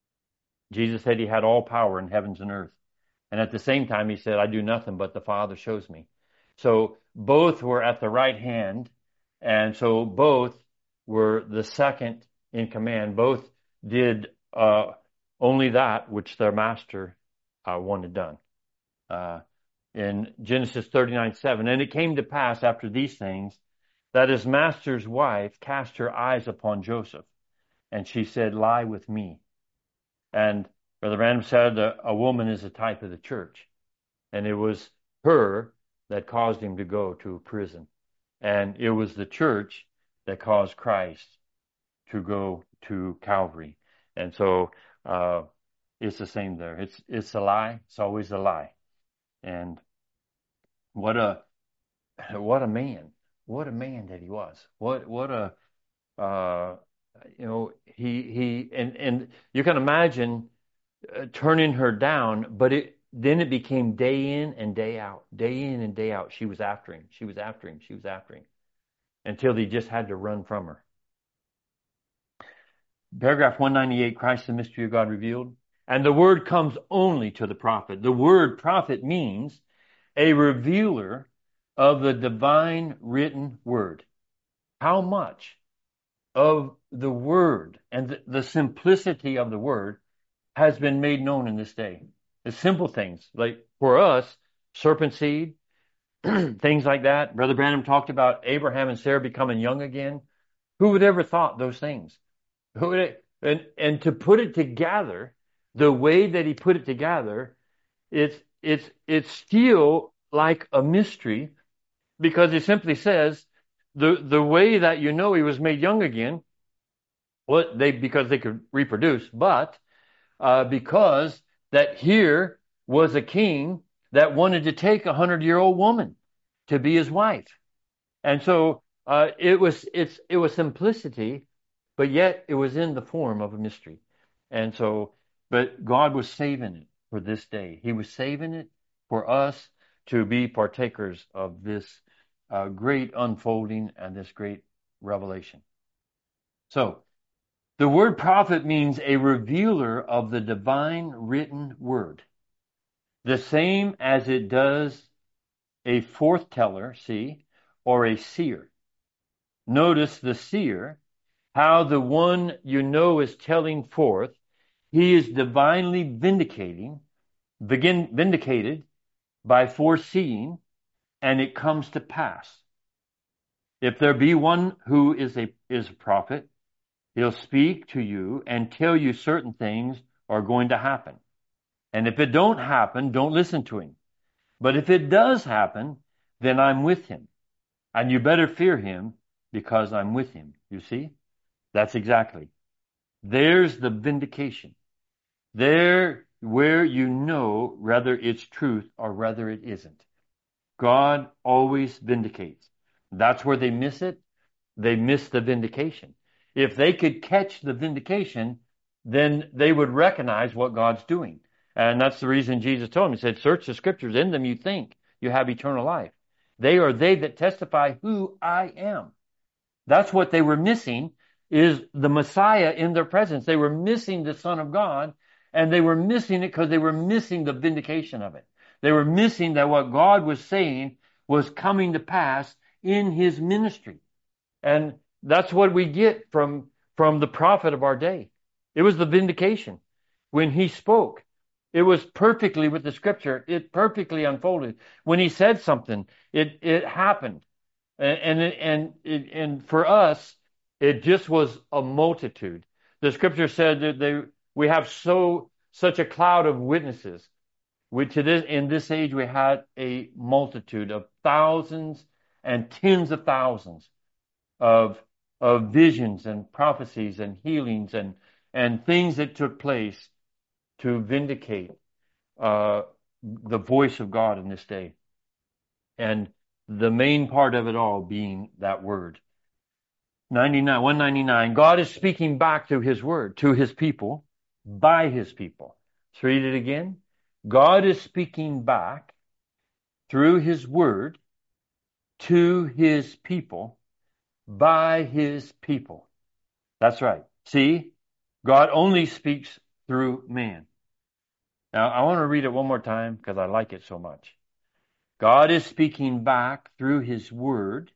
Jesus said he had all power in heavens and earth. And at the same time, he said, I do nothing but the Father shows me. So both were at the right hand. And so both were the second in command. Both did uh, only that which their master uh, wanted done. Uh, in Genesis thirty-nine seven, and it came to pass after these things that his master's wife cast her eyes upon Joseph. And she said, lie with me. And Brother Random said a, a woman is a type of the church. And it was her that caused him to go to prison. And it was the church that caused Christ to go to Calvary. And so uh, it's the same there. It's it's a lie. It's always a lie. And what a what a man. What a man that he was. What what a uh, you know he he and and you can imagine uh, turning her down, but it then it became day in and day out, day in and day out. She was after him. She was after him. She was after him until he just had to run from her. Paragraph one ninety-eight, Christ the mystery of God revealed. And the word comes only to the prophet. The word prophet means a revealer of the divine written word. How much of the word and the, the simplicity of the word has been made known in this day? The simple things, like for us, serpent seed, things like that. Brother Branham talked about Abraham and Sarah becoming young again. Who would ever thought those things? Who would it, and and to put it together the way that he put it together, it's it's it's still like a mystery, because he simply says the the way that you know he was made young again, what they because they could reproduce, but uh, because that here was a king that wanted to take a hundred year old woman to be his wife, and so uh, it was it's it was simplicity, but yet it was in the form of a mystery, and so but God was saving it for this day. He was saving it for us to be partakers of this uh, great unfolding and this great revelation. So the word prophet means a revealer of the divine written word, the same as it does a foreteller, see, or a seer. Notice the seer, how the one you know is telling forth, he is divinely vindicating, begin vindicated by foreseeing, and it comes to pass. If there be one who is a is a prophet, he'll speak to you and tell you certain things are going to happen. And if it don't happen, don't listen to him. But if it does happen, then I'm with him. And you better fear him because I'm with him. You see? That's exactly. There's the vindication. There where you know whether it's truth or whether it isn't. God always vindicates. That's where they miss it. They miss the vindication. If they could catch the vindication, then they would recognize what God's doing. And that's the reason Jesus told them. He said, search the scriptures. In them you think you have eternal life. They are they that testify who I am. That's what they were missing, is the Messiah in their presence. They were missing the Son of God, and they were missing it because they were missing the vindication of it. They were missing that what God was saying was coming to pass in his ministry. And that's what we get from, from the prophet of our day. It was the vindication. When he spoke, it was perfectly with the scripture. It perfectly unfolded. When he said something, it, it happened. And, and, and, it, and for us, it just was a multitude. The scripture said that they, we have so, such a cloud of witnesses. We, to this, in this age, we had a multitude of thousands and tens of thousands of, of visions and prophecies and healings and, and things that took place to vindicate uh, the voice of God in this day. And the main part of it all being that word. ninety-nine, one ninety-nine, God is speaking back to his word, to his people, by his people. Let's read it again. God is speaking back through his word to his people, by his people. That's right. See, God only speaks through man. Now, I want to read it one more time because I like it so much. God is speaking back through his word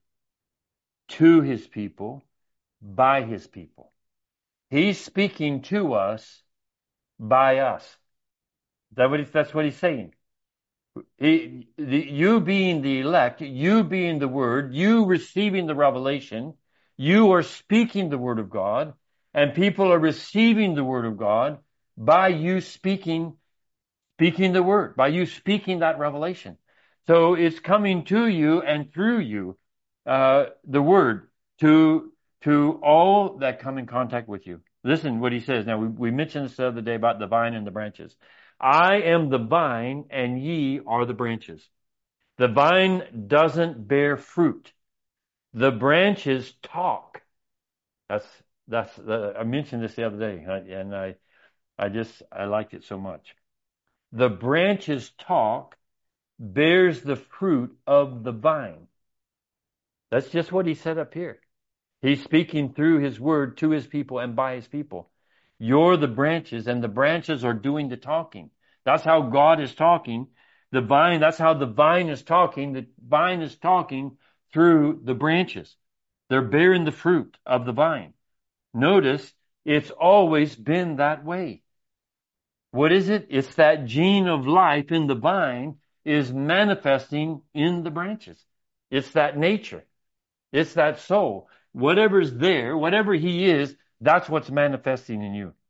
to his people, by his people. He's speaking to us by us. That what he, that's what he's saying. He, the, you being the elect, you being the word, you receiving the revelation, you are speaking the word of God, and people are receiving the word of God by you speaking, speaking the word, by you speaking that revelation. So it's coming to you and through you, uh, the word, to, to all that come in contact with you. Listen what he says. Now, we, we mentioned this the other day about the vine and the branches. I am the vine and ye are the branches. The vine doesn't bear fruit. The branches talk. That's, that's, the, I mentioned this the other day, and I, I just, I liked it so much. The branches talk, bears the fruit of the vine. That's just what he said up here. He's speaking through his word to his people and by his people. You're the branches, and the branches are doing the talking. That's how God is talking The vine, that's how the vine is talking. The vine is talking through the branches. They're bearing the fruit of the vine. Notice, it's always been that way. What is it? It's that gene of life in the vine is manifesting in the branches. It's that nature. It's that soul. Whatever's there, whatever he is, that's what's manifesting in you.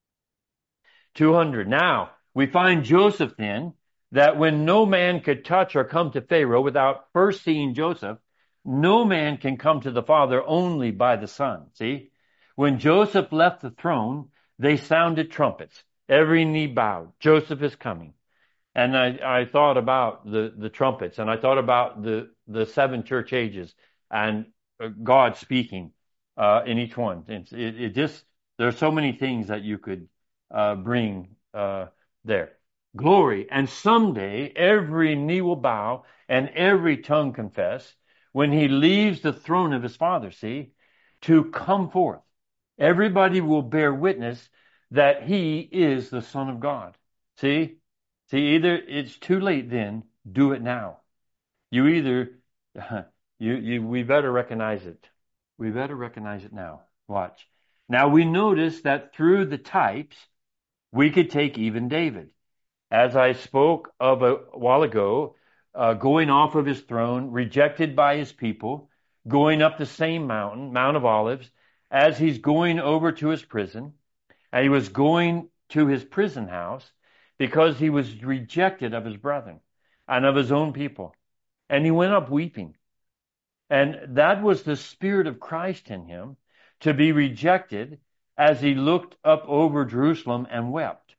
two hundred. Now, we find Joseph then, that when no man could touch or come to Pharaoh without first seeing Joseph, no man can come to the Father only by the Son. See? When Joseph left the throne, they sounded trumpets. Every knee bowed. Joseph is coming. And I, I thought about the, the trumpets, and I thought about the, the seven church ages and God speaking uh, in each one. It, it just, there are so many things that you could uh, bring uh, there. Glory. And someday every knee will bow and every tongue confess when he leaves the throne of his Father, see, to come forth. Everybody will bear witness that he is the Son of God. See? See, either it's too late then, do it now. You either, you, you, we better recognize it. We better recognize it now. Watch. Now we notice that through the types, we could take even David. As I spoke of a while ago, uh, going off of his throne, rejected by his people, going up the same mountain, Mount of Olives, as he's going over to his prison, and he was going to his prison house because he was rejected of his brethren and of his own people. And he went up weeping. And that was the Spirit of Christ in him, to be rejected as he looked up over Jerusalem and wept.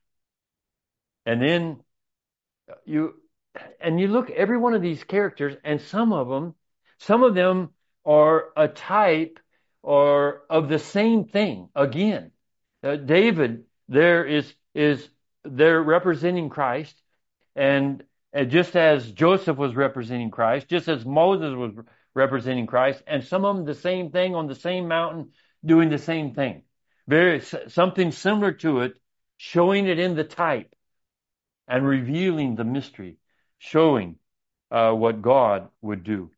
And then you, and you look every one of these characters, and some of them, some of them are a type or of the same thing again. Uh, David there is, is, they're representing Christ, and, and just as Joseph was representing Christ, just as Moses was representing Christ, and some of them the same thing on the same mountain, doing the same thing. Very, something similar to it, showing it in the type and revealing the mystery, showing uh, what God would do.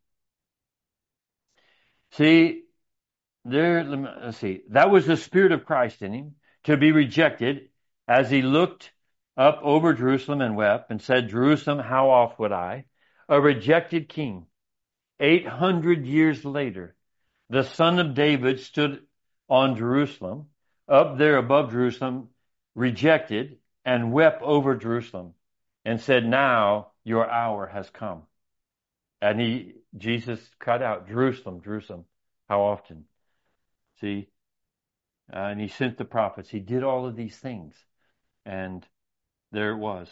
See, there, let's see, that was the Spirit of Christ in him, to be rejected as he looked up over Jerusalem and wept and said, Jerusalem, how oft would I, a rejected king. Eight hundred years later, the Son of David stood on Jerusalem, up there above Jerusalem, rejected, and wept over Jerusalem, and said, now your hour has come. And he, Jesus cut out, Jerusalem, Jerusalem, how often? See? Uh, and he sent the prophets. He did all of these things. And there it was.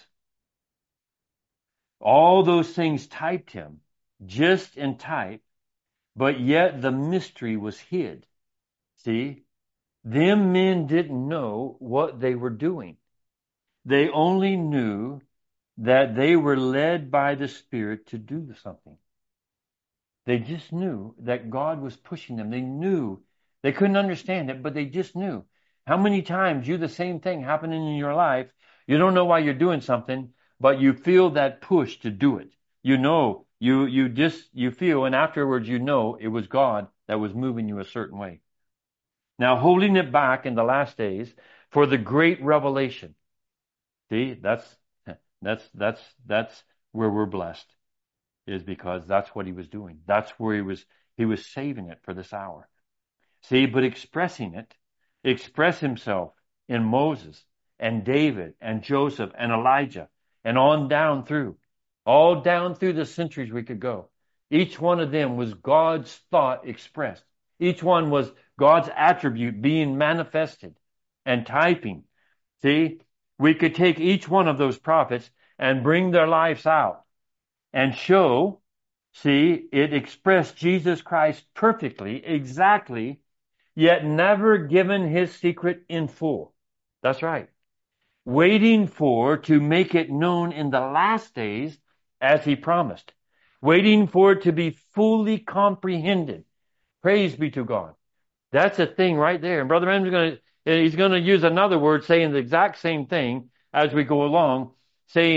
All those things typed him, just in type, but yet the mystery was hid. See? Them men didn't know what they were doing. They only knew that they were led by the Spirit to do something. They just knew that God was pushing them. They knew. They couldn't understand it, but they just knew. How many times you the same thing happening in your life, you don't know why you're doing something, but you feel that push to do it. You know, you, you just, you feel, and afterwards you know it was God that was moving you a certain way. Now, holding it back in the last days for the great revelation. See, that's, that's, that's, that's where we're blessed, is because that's what he was doing. That's where he was, he was saving it for this hour. See, but expressing it, express himself in Moses and David and Joseph and Elijah and on down through, all down through the centuries we could go. Each one of them was God's thought expressed. Each one was God's attribute being manifested and typing. See, we could take each one of those prophets and bring their lives out and show, see, it expressed Jesus Christ perfectly, exactly, yet never given his secret in full. That's right. Waiting for to make it known in the last days as he promised. Waiting for it to be fully comprehended. Praise be to God. That's a thing right there. And Brother Ram's going to, he's going to use another word saying the exact same thing as we go along, saying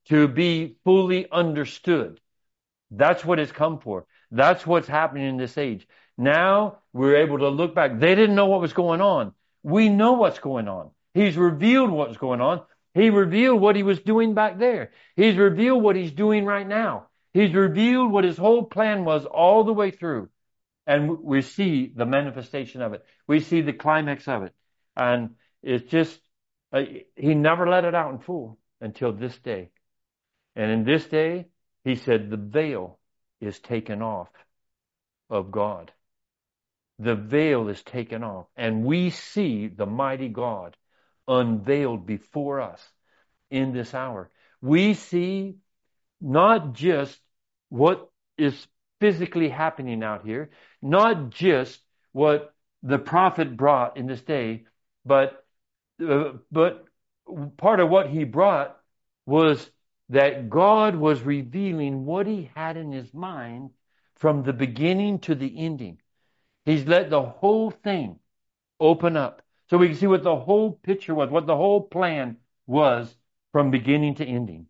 to be fully understood. That's what it's come for. That's what's happening in this age. Now we're able to look back. They didn't know what was going on. We know what's going on. He's revealed what's going on. He revealed what he was doing back there. He's revealed what he's doing right now. He's revealed what his whole plan was all the way through. And we see the manifestation of it. We see the climax of it. And it's just, uh, he never let it out in full until this day. And in this day, he said the veil is taken off of God. The veil is taken off. And we see the mighty God unveiled before us in this hour. We see not just what is physically happening out here, not just what the prophet brought in this day, but uh, but part of what he brought was that God was revealing what he had in his mind from the beginning to the ending. He's let the whole thing open up so we can see what the whole picture was, what the whole plan was from beginning to ending.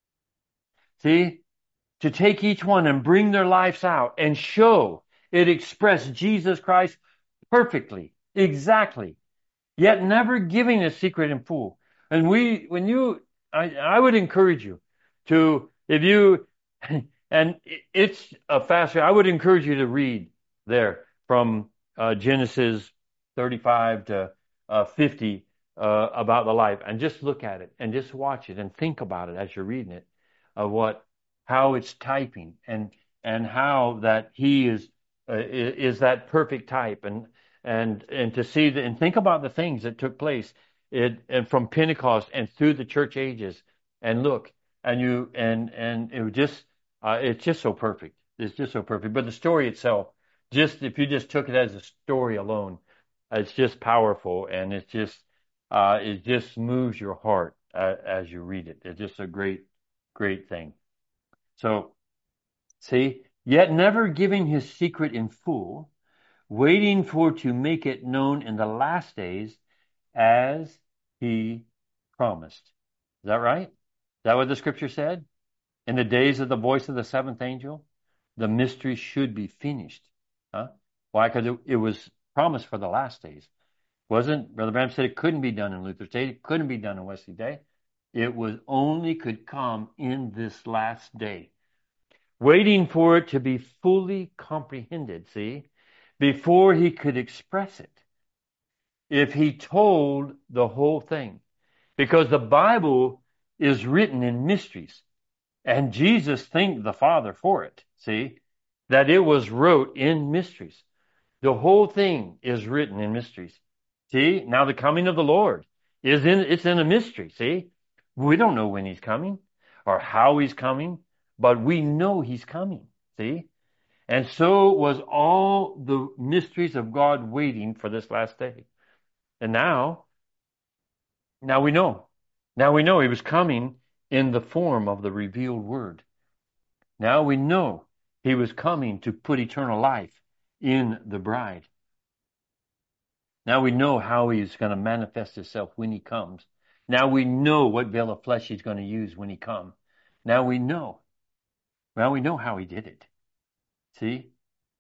See? To take each one and bring their lives out and show it expressed Jesus Christ perfectly, exactly, yet never giving a secret in full. And we, when you, I, I would encourage you to, if you, and it's a fast, I would encourage you to read there from uh, Genesis thirty-five to uh, fifty uh, about the life, and just look at it and just watch it and think about it as you're reading it, of what, how it's typing, and and how that he is uh, is that perfect type, and and and to see the, and think about the things that took place it and from Pentecost and through the church ages, and look, and you and and it was just uh, it's just so perfect. It's just so perfect. But the story itself, just if you just took it as a story alone, it's just powerful, and it's just uh, it just moves your heart uh, as you read it. It's just a great great thing. So, see, yet never giving his secret in full, waiting for to make it known in the last days as he promised. Is that right? Is that what the scripture said? In the days of the voice of the seventh angel, the mystery should be finished. Huh? Why? Because it, it was promised for the last days. Wasn't, Brother Branham said it couldn't be done in Luther's day, it couldn't be done in Wesley's day. It was only could come in this last day. Waiting for it to be fully comprehended, see, before he could express it. If he told the whole thing. Because the Bible is written in mysteries. And Jesus thanked the Father for it, see, that it was wrote in mysteries. The whole thing is written in mysteries. See, now the coming of the Lord is in, it's in a mystery, see. We don't know when he's coming or how he's coming, but we know he's coming, see? And so was all the mysteries of God waiting for this last day. And now, now we know. Now we know he was coming in the form of the revealed word. Now we know he was coming to put eternal life in the bride. Now we know how he's going to manifest himself when he comes. Now we know what veil of flesh he's going to use when he comes. Now we know. Well, we know how he did it. See?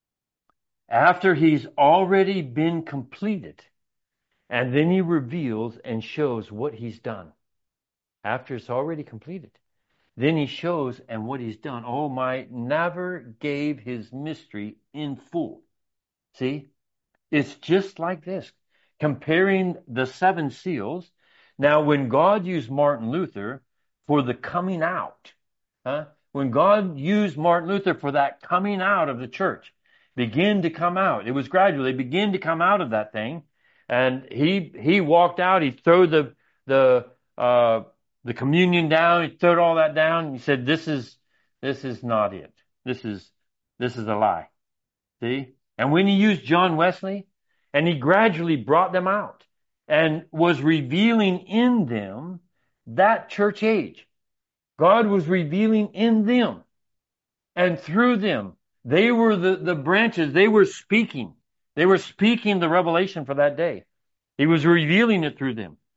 After he's already been completed, and then he reveals and shows what he's done. After it's already completed, then he shows and what he's done. Oh my, never gave his mystery in full. See? It's just like this. Comparing the seven seals. Now, when God used Martin Luther for the coming out, huh? When God used Martin Luther for that coming out of the church, begin to come out. It was gradually begin to come out of that thing, and he he walked out. He threw the the uh, the communion down. He threw all that down. He said, "This is this is not it. This is this is a lie." See, and when he used John Wesley, and he gradually brought them out and was revealing in them that church age. God was revealing in them and through them. They were the, the branches. They were speaking. They were speaking the revelation for that day. He was revealing it through them.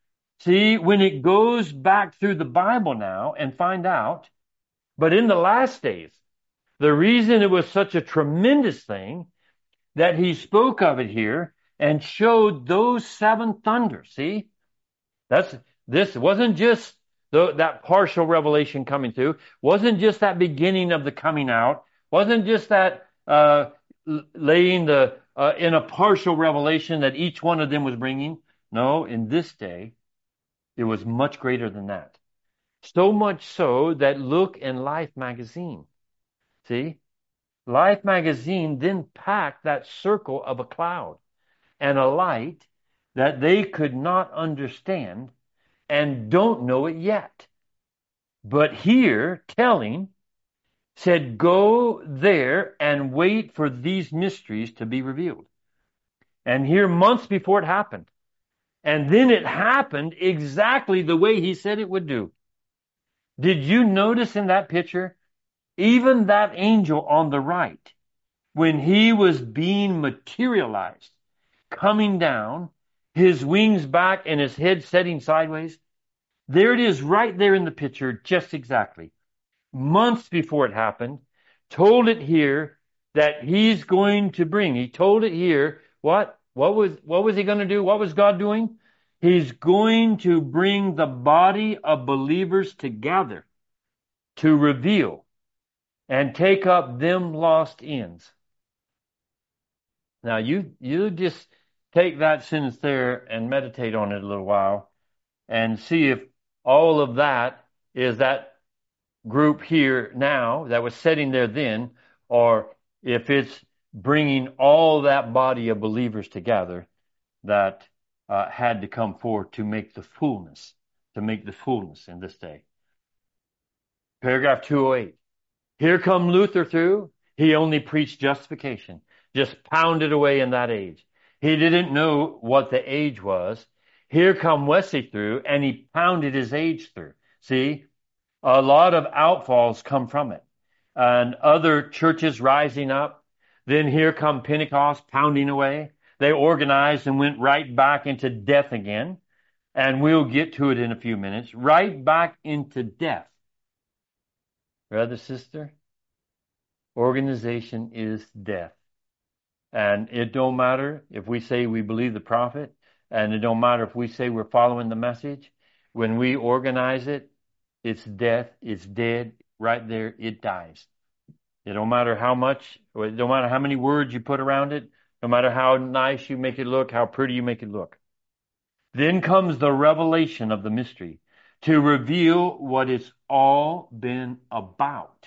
See, when it goes back through the Bible now and find out, but in the last days, the reason it was such a tremendous thing that he spoke of it here and showed those seven thunders. See, that's this wasn't just the, that partial revelation coming through, wasn't just that beginning of the coming out, wasn't just that uh, laying the uh, in a partial revelation that each one of them was bringing. No, in this day, it was much greater than that. So much so that look in Life magazine. See? Life magazine then packed that circle of a cloud and a light that they could not understand and don't know it yet. But here, telling, said, go there and wait for these mysteries to be revealed. And here, months before it happened. And then it happened exactly the way he said it would do. Did you notice in that picture, even that angel on the right, when he was being materialized, coming down, his wings back and his head setting sideways, there it is right there in the picture, just exactly. Months before it happened, told it here that he's going to bring. He told it here, what? What was, what was he going to do? What was God doing? He's going to bring the body of believers together to reveal and take up them lost ends. Now you, you just take that sentence there and meditate on it a little while and see if all of that is that group here now that was sitting there then, or if it's bringing all that body of believers together that uh, had to come forth to make the fullness, to make the fullness in this day. Paragraph two oh eight. Here come Luther through. He only preached justification, just pounded away in that age. He didn't know what the age was. Here come Wesley through, and he pounded his age through. See, a lot of outfalls come from it. And other churches rising up. Then here come Pentecost pounding away. They organized and went right back into death again. And we'll get to it in a few minutes. Right back into death. Brother, sister, organization is death. And it don't matter if we say we believe the prophet, and it don't matter if we say we're following the message. When we organize it, it's death, it's dead, right there, it dies. It don't matter how much, it don't matter how many words you put around it, no matter how nice you make it look, how pretty you make it look. Then comes the revelation of the mystery to reveal what it's all been about.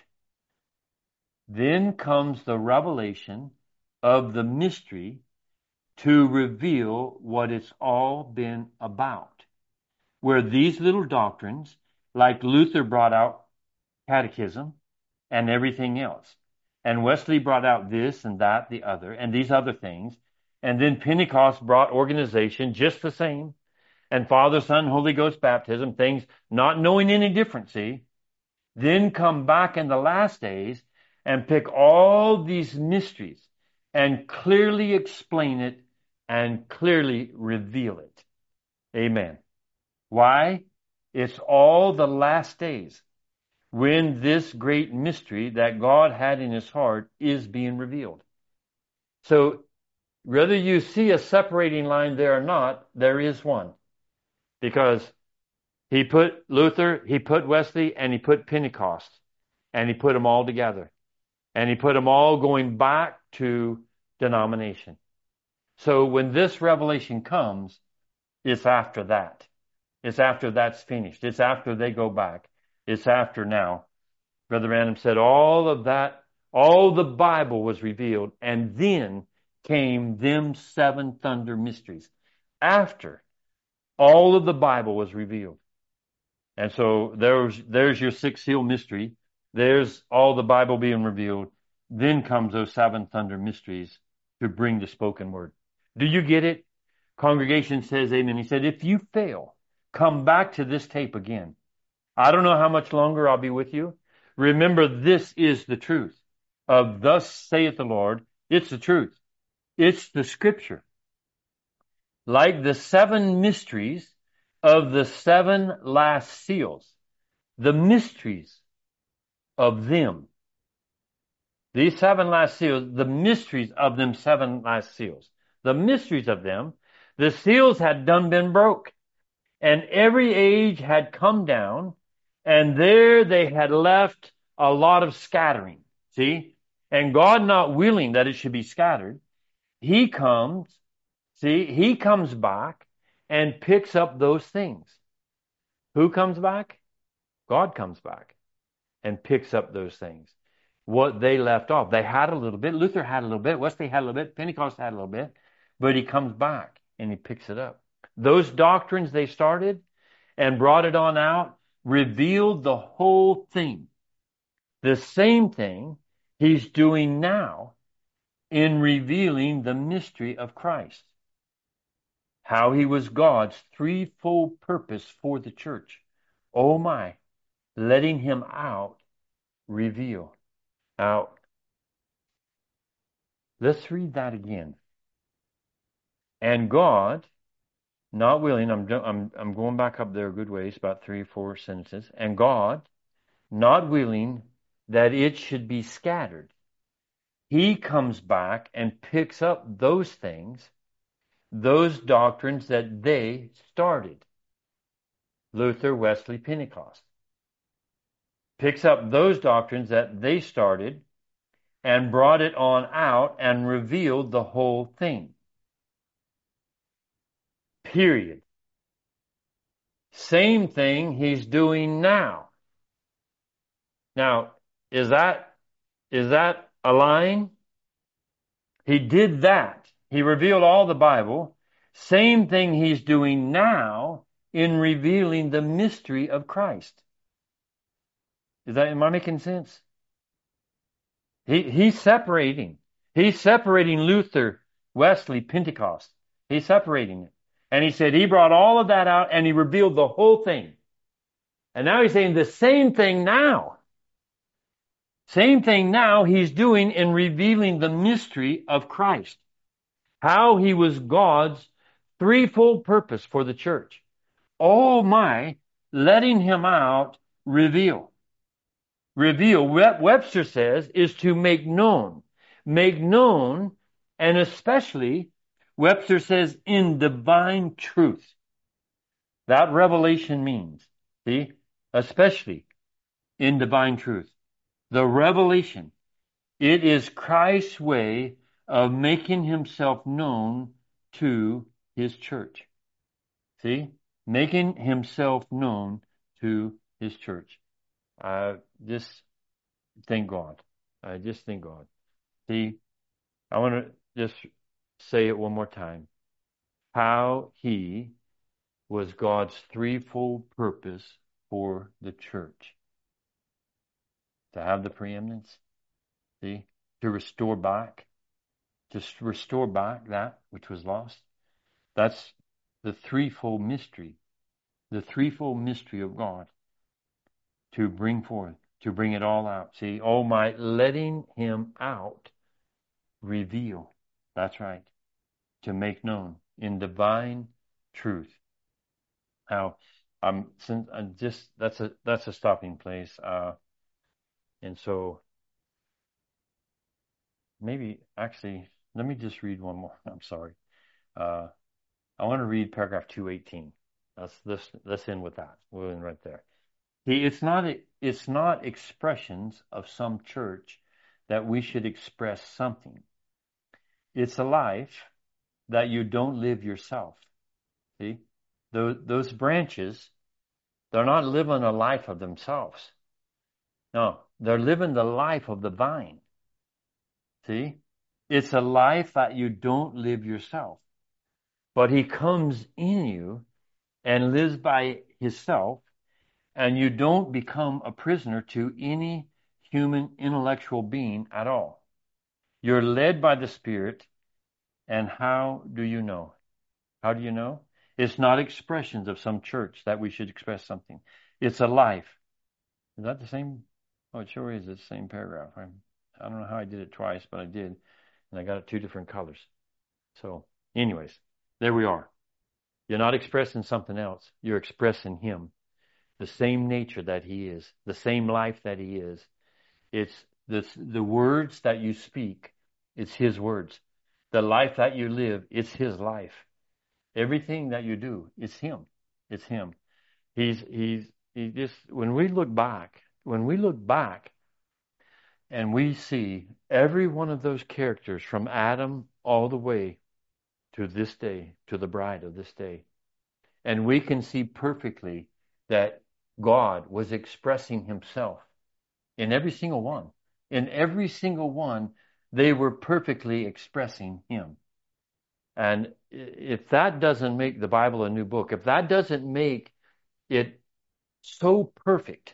Then comes the revelation of the mystery to reveal what it's all been about. Where these little doctrines, like Luther brought out catechism and everything else, and Wesley brought out this and that, the other, and these other things, and then Pentecost brought organization just the same, and Father, Son, Holy Ghost baptism, things not knowing any difference, see, then come back in the last days and pick all these mysteries and clearly explain it and clearly reveal it. Amen. Why? It's all the last days when this great mystery that God had in his heart is being revealed. So whether you see a separating line there or not, there is one. Because he put Luther, he put Wesley, and he put Pentecost, and he put them all together. And he put them all going back to denomination. So when this revelation comes, it's after that. It's after that's finished. It's after they go back. It's after now. Brother Branham said all of that, all the Bible was revealed, and then came them seven thunder mysteries. After all of the Bible was revealed. And so there's, there's your six seal mystery. There's all the Bible being revealed. Then comes those seven thunder mysteries to bring the spoken word. Do you get it? Congregation says amen. He said, if you fail, come back to this tape again. I don't know how much longer I'll be with you. Remember, this is the truth of thus saith the Lord. It's the truth. It's the scripture. Like the seven mysteries of the seven last seals, the mysteries of them. These seven last seals, the mysteries of them seven last seals. The mysteries of them, the seals had done been broke, and every age had come down, and there they had left a lot of scattering. See? And God not willing that it should be scattered, he comes, see, he comes back and picks up those things. Who comes back? God comes back and picks up those things. What they left off. They had a little bit. Luther had a little bit. Wesley had a little bit. Pentecost had a little bit. But he comes back and he picks it up. Those doctrines they started and brought it on out revealed the whole thing. The same thing he's doing now in revealing the mystery of Christ. How he was God's threefold purpose for the church. Oh my, letting him out reveal. Now, let's read that again. And God, not willing, I'm, I'm, I'm going back up there a good ways, about three or four sentences. And God, not willing that it should be scattered, he comes back and picks up those things, those doctrines that they started. Luther, Wesley, Pentecost. Picks up those doctrines that they started and brought it on out and revealed the whole thing. Period. Same thing he's doing now. Now, is that, is that a line? He did that. He revealed all the Bible. Same thing he's doing now in revealing the mystery of Christ. Is that, am I making sense? He, he's separating. He's separating Luther, Wesley, Pentecost. He's separating it. And he said he brought all of that out and he revealed the whole thing. And now he's saying the same thing now. Same thing now he's doing in revealing the mystery of Christ. How he was God's threefold purpose for the church. Oh my, letting him out reveal. Reveal, Webster says, is to make known. Make known, and especially, Webster says, in divine truth. That revelation means, see, especially in divine truth. The revelation, it is Christ's way of making himself known to his church. See, making himself known to his church. Uh, just thank God. I just thank God. See, I want to just say it one more time. How he was God's threefold purpose for the church. To have the preeminence, see, to restore back, to restore back that which was lost. That's the threefold mystery, the threefold mystery of God. To bring forth, to bring it all out. See, oh my, letting him out reveal. That's right. To make known in divine truth. Now, um, since I'm just that's a that's a stopping place. Uh, and so maybe actually let me just read one more. I'm sorry. Uh, I want to read paragraph two eighteen. Let's let's let's end with that. We'll end right there. See, it's not it's not expressions of some church that we should express something. It's a life that you don't live yourself. See, those those branches, they're not living a life of themselves. No, they're living the life of the vine. See, it's a life that you don't live yourself, but he comes in you and lives by himself. And you don't become a prisoner to any human intellectual being at all. You're led by the Spirit. And how do you know? How do you know? It's not expressions of some church that we should express something. It's a life. Is that the same? Oh, it sure is. It's the same paragraph. I'm, I don't know how I did it twice, but I did. And I got it two different colors. So anyways, there we are. You're not expressing something else. You're expressing him. The same nature that he is. The same life that he is. It's the, the words that you speak. It's his words. The life that you live, it's his life. Everything that you do, it's him. It's him. He's, he's, he just, when we look back, when we look back and we see every one of those characters from Adam all the way to this day, to the bride of this day, and we can see perfectly that God was expressing himself in every single one. In every single one, they were perfectly expressing him. And if that doesn't make the Bible a new book, if that doesn't make it so perfect,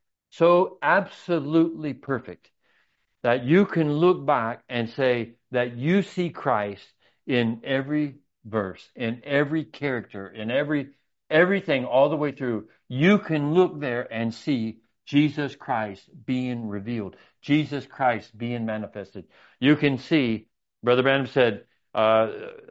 so absolutely perfect, that you can look back and say that you see Christ in every verse, in every character, in every everything all the way through, you can look there and see Jesus Christ being revealed, Jesus Christ being manifested. You can see, Brother Branham said, uh,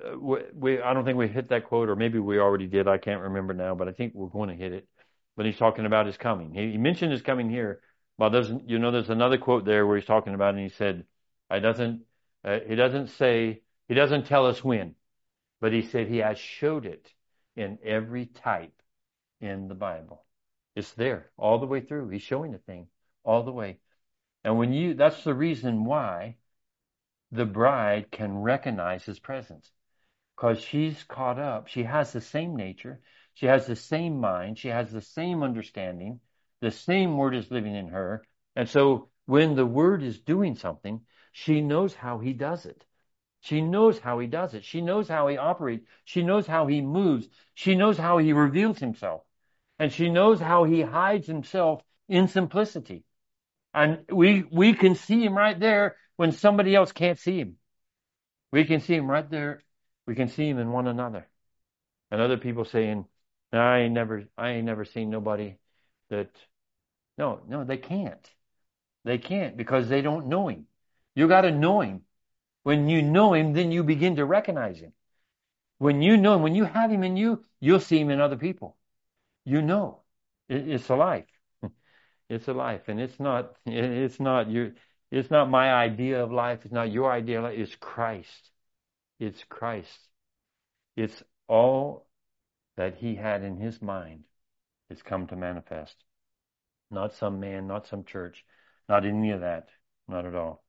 we, I don't think we hit that quote, or maybe we already did. I can't remember now, but I think we're going to hit it. But he's talking about his coming. He, he mentioned his coming here. Well, there's, you know, there's another quote there where he's talking about, and he said, "I doesn't, uh, he doesn't say, he doesn't tell us when, but he said he has showed it in every type in the Bible. It's there all the way through. He's showing the thing all the way. And when you, that's the reason why the bride can recognize his presence, because she's caught up. She has the same nature. She has the same mind. She has the same understanding. The same word is living in her. And so when the word is doing something, she knows how he does it. She knows how he does it. She knows how he operates. She knows how he moves. She knows how he reveals himself. And she knows how he hides himself in simplicity. And we, we can see him right there when somebody else can't see him. We can see him right there. We can see him in one another. And other people saying, I ain't never, I ain't never seen nobody that, no, no, they can't. They can't because they don't know him. You got to know him. When you know him, then you begin to recognize him. When you know him, when you have him in you, you'll see him in other people. You know, it, it's a life. It's a life, and it's not. It, it's not your. It's not my idea of life. It's not your idea of life. It's Christ. It's Christ. It's all that he had in his mind has come to manifest. Not some man, not some church, not any of that. Not at all.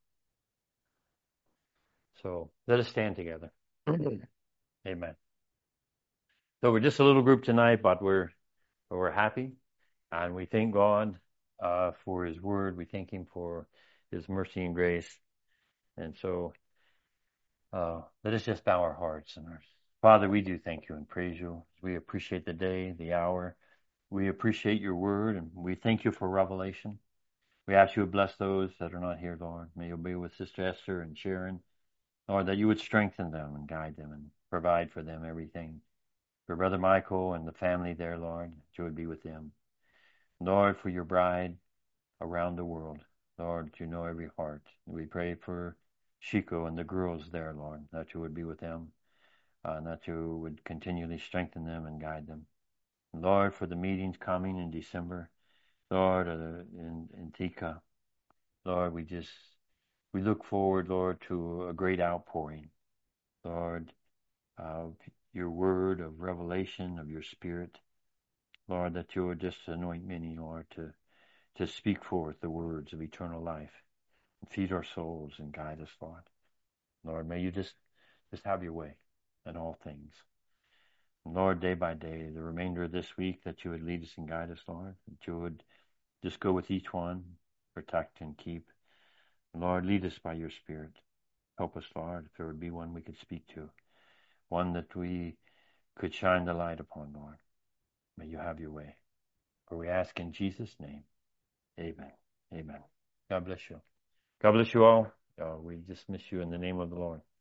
So let us stand together. Amen. So we're just a little group tonight, but we're we're happy, and we thank God uh, for his word. We thank him for his mercy and grace. And so uh, let us just bow our hearts. And our Father, we do thank you and praise you. We appreciate the day, the hour. We appreciate your word, and we thank you for revelation. We ask you to bless those that are not here, Lord. May you be with Sister Esther and Sharon, Lord, that you would strengthen them and guide them and provide for them everything. For Brother Michael and the family there, Lord, that you would be with them. Lord, for your bride around the world, Lord, you know every heart. We pray for Chico and the girls there, Lord, that you would be with them, uh, and that you would continually strengthen them and guide them. Lord, for the meetings coming in December, Lord, uh, in, in Tika, Lord, we just, we look forward, Lord, to a great outpouring, Lord, of your word, of revelation, of your spirit, Lord, that you would just anoint many, Lord, to, to speak forth the words of eternal life, and feed our souls and guide us, Lord. Lord, may you just, just have your way in all things. And Lord, day by day, the remainder of this week, that you would lead us and guide us, Lord, that you would just go with each one, protect and keep. And Lord, lead us by your Spirit. Help us, Lord, if there would be one we could speak to, one that we could shine the light upon, Lord. May you have your way. For we ask in Jesus' name. Amen. Amen. God bless you. God bless you all. Uh, we dismiss you in the name of the Lord.